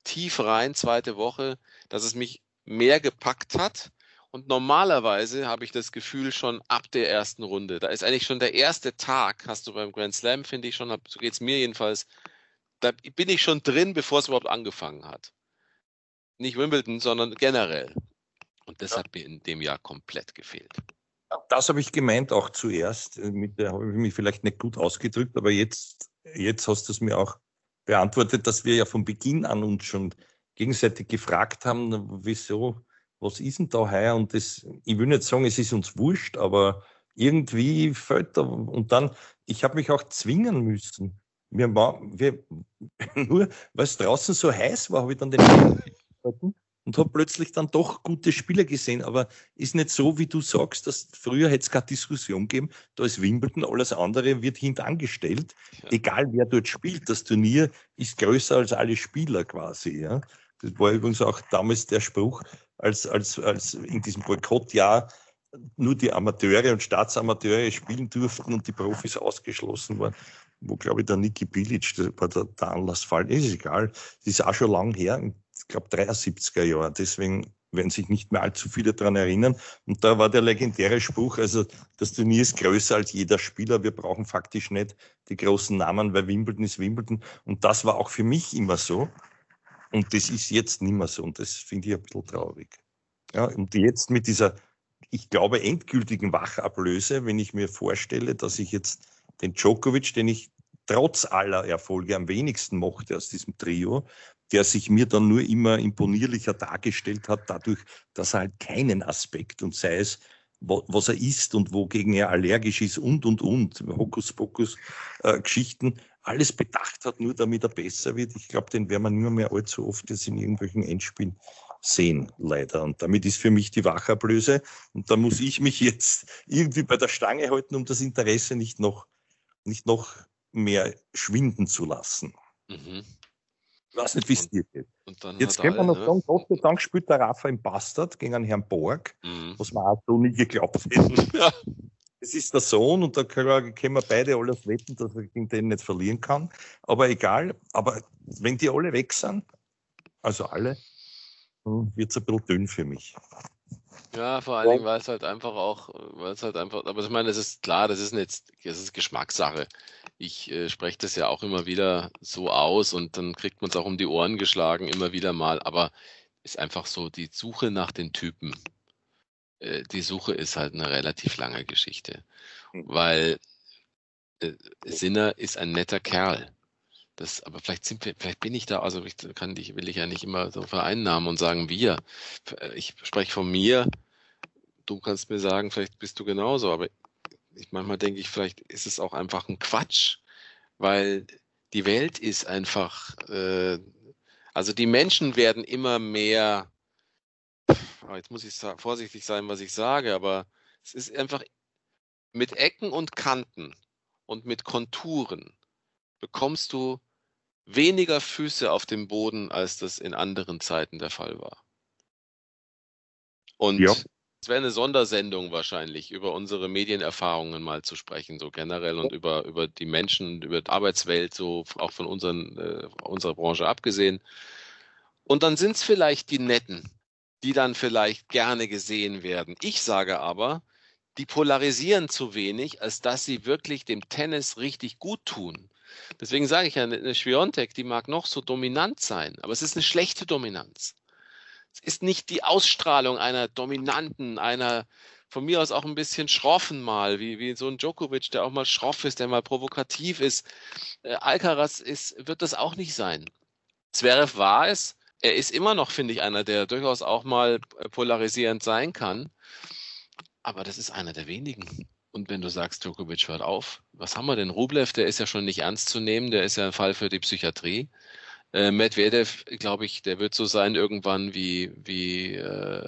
dass es mich mehr gepackt hat. Und normalerweise habe ich das Gefühl schon ab der ersten Runde. Da ist eigentlich schon der erste Tag, hast du beim Grand Slam, finde ich schon, so geht es mir jedenfalls, da bin ich schon drin, bevor es überhaupt angefangen hat. Nicht Wimbledon, sondern generell. Und das hat mir in dem Jahr komplett gefehlt. Das habe ich gemeint auch zuerst. Mit der habe ich mich vielleicht nicht gut ausgedrückt, aber jetzt hast du es mir auch beantwortet, dass wir ja von Beginn an uns schon gegenseitig gefragt haben, wieso, was ist denn da heuer? Und das, ich will nicht sagen, es ist uns wurscht, aber irgendwie fällt da, und dann, ich habe mich auch zwingen müssen. Nur weil es draußen so heiß war, habe ich dann den und habe plötzlich dann doch gute Spieler gesehen. Aber ist nicht so, wie du sagst, dass früher hätte es keine Diskussion gegeben, da ist Wimbledon, alles andere wird hintangestellt, egal wer dort spielt. Das Turnier ist größer als alle Spieler quasi. Ja? Das war übrigens auch damals der Spruch, als in diesem Boykottjahr nur die Amateure und Staatsamateure spielen durften und die Profis ausgeschlossen waren, wo, glaube ich, der Niki Bilic, der Anlassfall, ist egal, das ist auch schon lang her, ich glaube 73er Jahre, deswegen werden sich nicht mehr allzu viele daran erinnern. Und da war der legendäre Spruch, also das Turnier ist größer als jeder Spieler, wir brauchen faktisch nicht die großen Namen, weil Wimbledon ist Wimbledon. Und das war auch für mich immer so. Und das ist jetzt nicht mehr so. Und das finde ich ein bisschen traurig. Ja, und jetzt mit dieser, ich glaube, endgültigen Wachablöse, wenn ich mir vorstelle, dass ich jetzt den Djokovic, den ich trotz aller Erfolge am wenigsten mochte aus diesem Trio, der sich mir dann nur immer imponierlicher dargestellt hat, dadurch, dass er halt keinen Aspekt, und sei es, was er isst und wogegen er allergisch ist und, Hokuspokus, Geschichten, alles bedacht hat, nur damit er besser wird. Ich glaube, den werden wir nur mehr allzu oft jetzt in irgendwelchen Endspielen sehen, leider. Und damit ist für mich die Wachablöse. Und da muss ich mich jetzt irgendwie bei der Stange halten, um das Interesse nicht noch mehr schwinden zu lassen. Mhm. Ich weiß nicht, wie es dir geht. Jetzt können wir noch sagen, Gott sei Dank spielt der Rafa im Bastard gegen einen Herrn Borg, was wir auch so nie geglaubt hätten. Ja. Es ist der Sohn und da können wir beide alles wetten, dass er gegen den nicht verlieren kann. Aber egal, aber wenn die alle weg sind, also alle, wird es ein bisschen dünn für mich. Ja, vor allen Dingen, weil es halt einfach, aber ich meine, das ist klar, das ist Geschmackssache. Ich spreche das ja auch immer wieder so aus und dann kriegt man es auch um die Ohren geschlagen, immer wieder mal. Aber ist einfach so die Suche nach den Typen. Die Suche ist halt eine relativ lange Geschichte, weil Sinner ist ein netter Kerl. Aber vielleicht bin ich da, also will ich ja nicht immer so vereinnahmen und sagen wir. Ich spreche von mir. Du kannst mir sagen, vielleicht bist du genauso, aber manchmal denke ich, vielleicht ist es auch einfach ein Quatsch, weil die Welt ist einfach, also die Menschen werden immer mehr, jetzt muss ich vorsichtig sein, was ich sage, aber es ist einfach mit Ecken und Kanten und mit Konturen bekommst du weniger Füße auf dem Boden, als das in anderen Zeiten der Fall war. Und Ja. es wäre eine Sondersendung wahrscheinlich, über unsere Medienerfahrungen mal zu sprechen, so generell und über die Menschen, über die Arbeitswelt, so auch von unserer Branche abgesehen. Und dann sind es vielleicht die Netten, die dann vielleicht gerne gesehen werden. Ich sage aber, die polarisieren zu wenig, als dass sie wirklich dem Tennis richtig gut tun. Deswegen sage ich ja, eine Swiatek, die mag noch so dominant sein, aber es ist eine schlechte Dominanz. Es ist nicht die Ausstrahlung einer dominanten, einer von mir aus auch ein bisschen schroffen mal, wie so ein Djokovic, der auch mal schroff ist, der mal provokativ ist. Alcaraz wird das auch nicht sein. Zverev war es. Er ist immer noch, finde ich, einer, der durchaus auch mal polarisierend sein kann. Aber das ist einer der wenigen. Und wenn du sagst, Djokovic hört auf, was haben wir denn? Rublev, der ist ja schon nicht ernst zu nehmen, der ist ja ein Fall für die Psychiatrie. Medvedev, glaube ich, der wird so sein irgendwann wie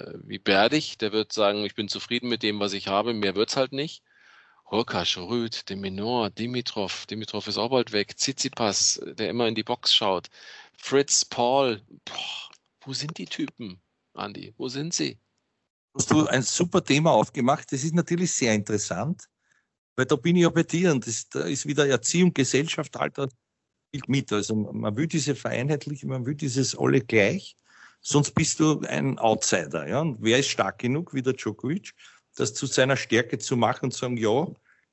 Berdych. Der wird sagen, ich bin zufrieden mit dem, was ich habe, mehr wird's halt nicht. Hurkacz, Rüd, de Minaur, Dimitrov. Dimitrov ist auch bald weg. Tsitsipas, der immer in die Box schaut. Fritz, Paul. Boah, wo sind die Typen, Andi? Wo sind sie? Hast du ein super Thema aufgemacht. Das ist natürlich sehr interessant, weil da bin ich ja bei dir und da ist wieder Erziehung, Gesellschaft, Alter, mit. Also man will diese Vereinheitlichung, man will dieses alle gleich, sonst bist du ein Outsider. Ja? Und wer ist stark genug, wie der Djokovic, das zu seiner Stärke zu machen und sagen, ja,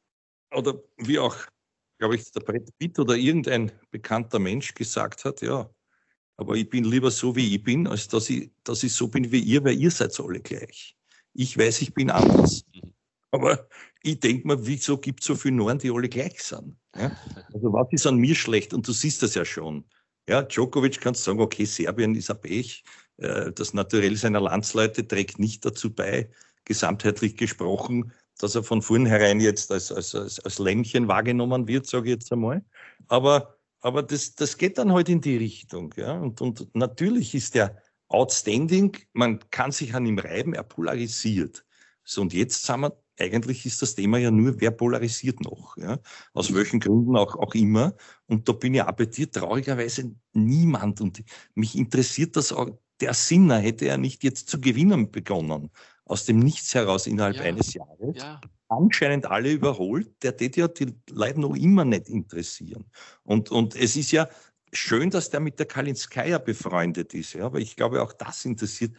oder wie auch, glaube ich, der Brett Pitt oder irgendein bekannter Mensch gesagt hat, ja, aber ich bin lieber so, wie ich bin, als dass ich so bin wie ihr, weil ihr seid alle gleich. Ich weiß, ich bin anders. Aber ich denke mir, wieso gibt es so viele Normen, die alle gleich sind? Ja? Also was ist an mir schlecht? Und du siehst das ja schon. Ja, Djokovic kannst sagen, okay, Serbien ist ein Pech. Das Naturell seiner Landsleute trägt nicht dazu bei, gesamtheitlich gesprochen, dass er von vornherein jetzt als Lämmchen wahrgenommen wird, sage ich jetzt einmal. Aber das geht dann halt in die Richtung. Ja? Und natürlich ist der outstanding, man kann sich an ihm reiben, er polarisiert. So, und jetzt sind wir, eigentlich ist das Thema ja nur, wer polarisiert noch, ja? Aus welchen Gründen auch immer. Und da bin ich auch bei dir traurigerweise niemand. Und mich interessiert das auch, der Sinner hätte er nicht jetzt zu gewinnen begonnen, aus dem Nichts heraus innerhalb eines Jahres. Ja. Anscheinend alle überholt, der tät ja die Leute noch immer nicht interessieren. Und es ist ja schön, dass der mit der Kalinskaya befreundet ist, ja, aber ich glaube, auch das interessiert.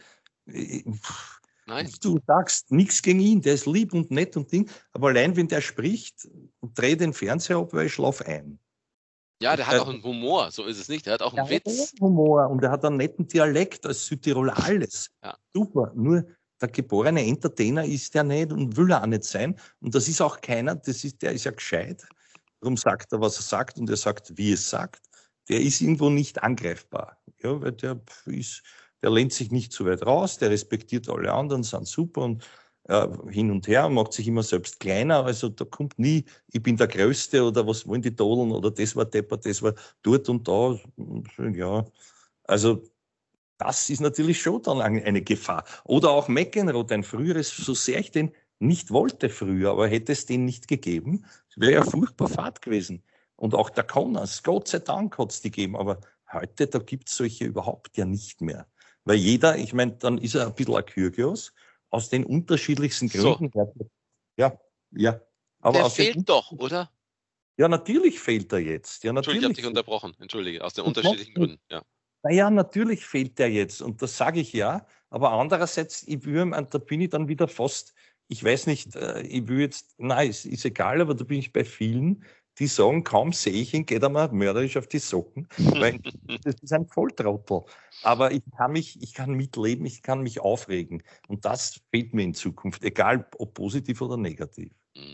Nein. Du sagst nichts gegen ihn, der ist lieb und nett und Ding, aber allein wenn der spricht, dreh den Fernseher ab, weil ich schlaf ein. Ja, der hat auch einen Humor, so ist es nicht. Der hat auch einen Witz. Humor und er hat einen netten Dialekt als Südtiroler, alles. Ja. Super, nur der geborene Entertainer ist der nicht und will er auch nicht sein. Und das ist auch keiner, der ist ja gescheit. Darum sagt er, was er sagt und er sagt, wie es sagt. Der ist irgendwo nicht angreifbar. Ja, weil der lehnt sich nicht zu weit raus, der respektiert alle anderen, sind super und hin und her, macht sich immer selbst kleiner. Also da kommt nie, ich bin der Größte oder was wollen die Todeln oder das war deppert, das war dort und da. Ja, also das ist natürlich schon dann eine Gefahr. Oder auch McEnroe, ein früheres, so sehr ich den nicht wollte früher, aber hätte es den nicht gegeben, wäre ja furchtbar fad gewesen. Und auch der Connors, Gott sei Dank hat es die gegeben, aber heute, da gibt es solche überhaupt ja nicht mehr. Weil jeder, ich meine, dann ist er ein bisschen ein Kyrgios, aus den unterschiedlichsten Gründen. So. Ja. Aber der fehlt doch, oder? Ja, natürlich fehlt er jetzt. Ja, natürlich. Entschuldige, ich habe dich unterbrochen. Entschuldige, aus den unterschiedlichen Gründen. Ja. Naja, natürlich fehlt der jetzt und das sage ich ja. Aber andererseits, da bin ich dann wieder fast, ich weiß nicht, ich will jetzt, nein, ist egal, aber da bin ich bei vielen, die sagen, kaum sehe ich ihn, geht er mir mörderisch auf die Socken, weil das ist ein Volltrottel. Aber ich kann mitleben, ich kann mich aufregen. Und das fehlt mir in Zukunft, egal ob positiv oder negativ.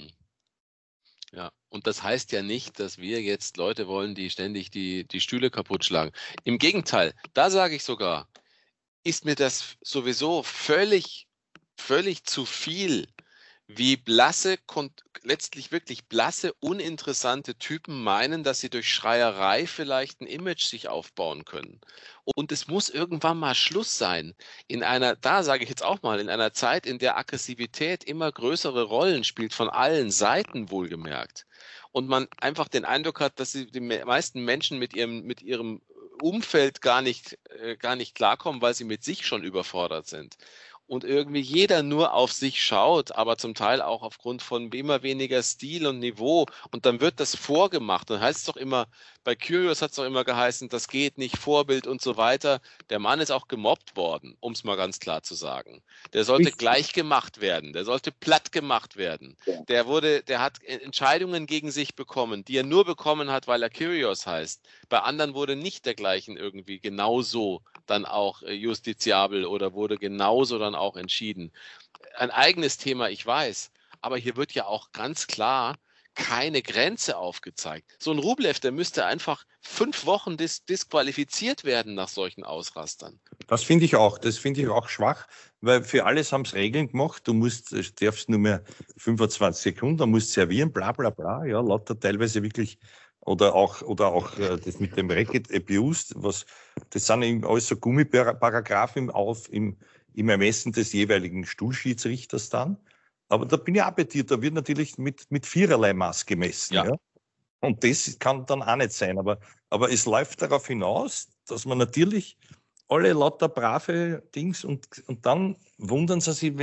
Ja, und das heißt ja nicht, dass wir jetzt Leute wollen, die ständig die Stühle kaputt schlagen. Im Gegenteil, da sage ich sogar, ist mir das sowieso völlig zu viel, wie letztlich wirklich blasse, uninteressante Typen meinen, dass sie durch Schreierei vielleicht ein Image sich aufbauen können. Und es muss irgendwann mal Schluss sein. Da sage ich jetzt auch mal, in einer Zeit, in der Aggressivität immer größere Rollen spielt, von allen Seiten wohlgemerkt. Und man einfach den Eindruck hat, dass die meisten Menschen mit ihrem Umfeld gar nicht klarkommen, weil sie mit sich schon überfordert sind. Und irgendwie jeder nur auf sich schaut, aber zum Teil auch aufgrund von immer weniger Stil und Niveau. Und dann wird das vorgemacht. Dann heißt es doch immer, bei Curious hat es doch immer geheißen, das geht nicht, Vorbild und so weiter. Der Mann ist auch gemobbt worden, um es mal ganz klar zu sagen. Der sollte gleich gemacht werden, der sollte platt gemacht werden. Ja. Der hat Entscheidungen gegen sich bekommen, die er nur bekommen hat, weil er Curious heißt. Bei anderen wurde nicht dergleichen irgendwie genauso dann auch justiziabel oder wurde genauso dann auch entschieden. Ein eigenes Thema, ich weiß, aber hier wird ja auch ganz klar keine Grenze aufgezeigt. So ein Rublev, der müsste einfach 5 Wochen disqualifiziert werden nach solchen Ausrastern. Das finde ich auch schwach, weil für alles haben es Regeln gemacht. Du darfst nur mehr 25 Sekunden, du musst servieren, bla bla bla, ja, lauter teilweise wirklich, oder auch das mit dem Racket Abused, das sind eben alles so Gummiparagraphen im Ermessen des jeweiligen Stuhlschiedsrichters dann. Aber da bin ich auch bei dir, da wird natürlich mit viererlei Maß gemessen. Ja. Ja? Und das kann dann auch nicht sein. Aber es läuft darauf hinaus, dass man natürlich alle lauter brave Dings und dann wundern sie sich,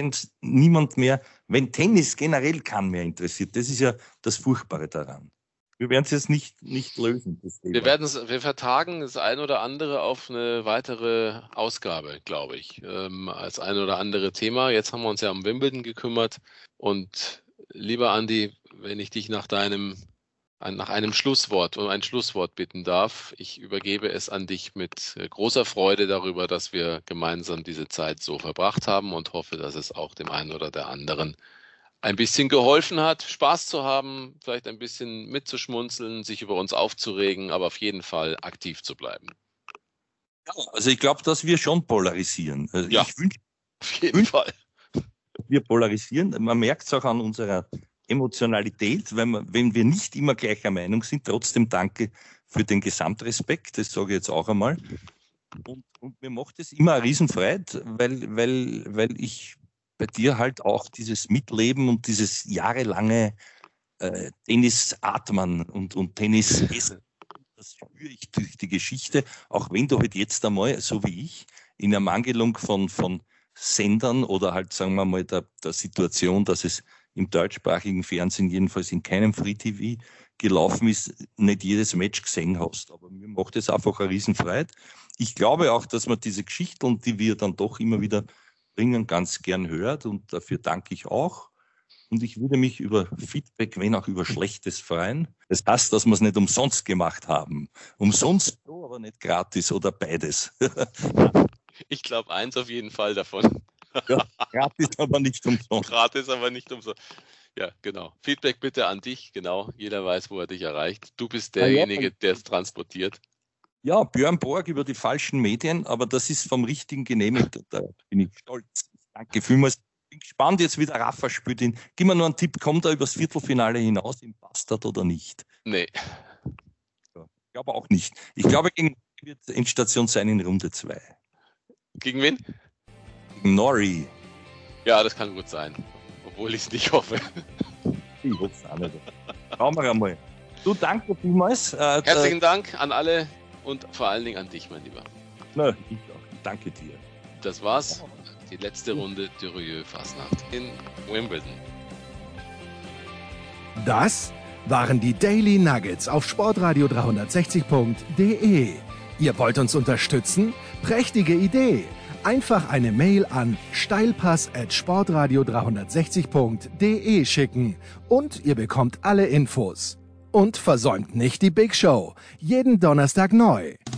wenn Tennis generell keinen mehr interessiert. Das ist ja das Furchtbare daran. Wir werden es jetzt nicht lösen. Wir vertagen das ein oder andere auf eine weitere Ausgabe, glaube ich, als ein oder andere Thema. Jetzt haben wir uns ja um Wimbledon gekümmert. Und lieber Andi, wenn ich dich nach einem Schlusswort, um ein Schlusswort bitten darf, ich übergebe es an dich mit großer Freude darüber, dass wir gemeinsam diese Zeit so verbracht haben und hoffe, dass es auch dem einen oder der anderen ein bisschen geholfen hat, Spaß zu haben, vielleicht ein bisschen mitzuschmunzeln, sich über uns aufzuregen, aber auf jeden Fall aktiv zu bleiben. Ja, also ich glaube, dass wir schon polarisieren. Also ja, auf jeden Fall. Wir polarisieren. Man merkt es auch an unserer Emotionalität, wenn wir nicht immer gleicher Meinung sind. Trotzdem danke für den Gesamtrespekt, das sage ich jetzt auch einmal. Und mir macht es immer eine Riesenfreude, weil ich bei dir halt auch dieses Mitleben und dieses jahrelange Tennis-Atmen und Tennis-Essen, das spüre ich durch die Geschichte, auch wenn du halt jetzt einmal, so wie ich, in Ermangelung von Sendern oder halt, sagen wir mal, der Situation, dass es im deutschsprachigen Fernsehen, jedenfalls in keinem Free-TV gelaufen ist, nicht jedes Match gesehen hast. Aber mir macht es einfach eine Riesenfreude. Ich glaube auch, dass man diese Geschichten, die wir dann doch immer wieder bringen, ganz gern hört und dafür danke ich auch. Und ich würde mich über Feedback, wenn auch über Schlechtes, freuen. Das heißt, dass wir es nicht umsonst gemacht haben. Umsonst, aber nicht gratis oder beides. Ich glaube, eins auf jeden Fall davon. Ja, gratis, aber nicht umsonst. Gratis, aber nicht umsonst. Ja, genau. Feedback bitte an dich, genau. Jeder weiß, wo er dich erreicht. Du bist derjenige, der es transportiert. Ja, Björn Borg über die falschen Medien, aber das ist vom Richtigen genehmigt. Da bin ich stolz. Danke vielmals. Bin gespannt jetzt, wie der Rafa spielt. Gib mir nur einen Tipp, kommt er übers Viertelfinale hinaus im Bastard oder nicht? Nee. Ja, ich glaube auch nicht. Ich glaube, gegen wird Endstation sein in Runde 2. Gegen wen? Gegen Norrie. Ja, das kann gut sein. Obwohl ich es nicht hoffe. Ich hoffe es auch nicht. Schauen wir einmal. Du, danke vielmals. Herzlichen Dank an alle und vor allen Dingen an dich, mein Lieber. Na, ich auch. Danke dir. Das war's. Die letzte Runde Dürrieux-Fastnacht in Wimbledon. Das waren die Daily Nuggets auf sportradio360.de. Ihr wollt uns unterstützen? Prächtige Idee! Einfach eine Mail an steilpass@sportradio360.de schicken und ihr bekommt alle Infos. Und versäumt nicht die Big Show. Jeden Donnerstag neu.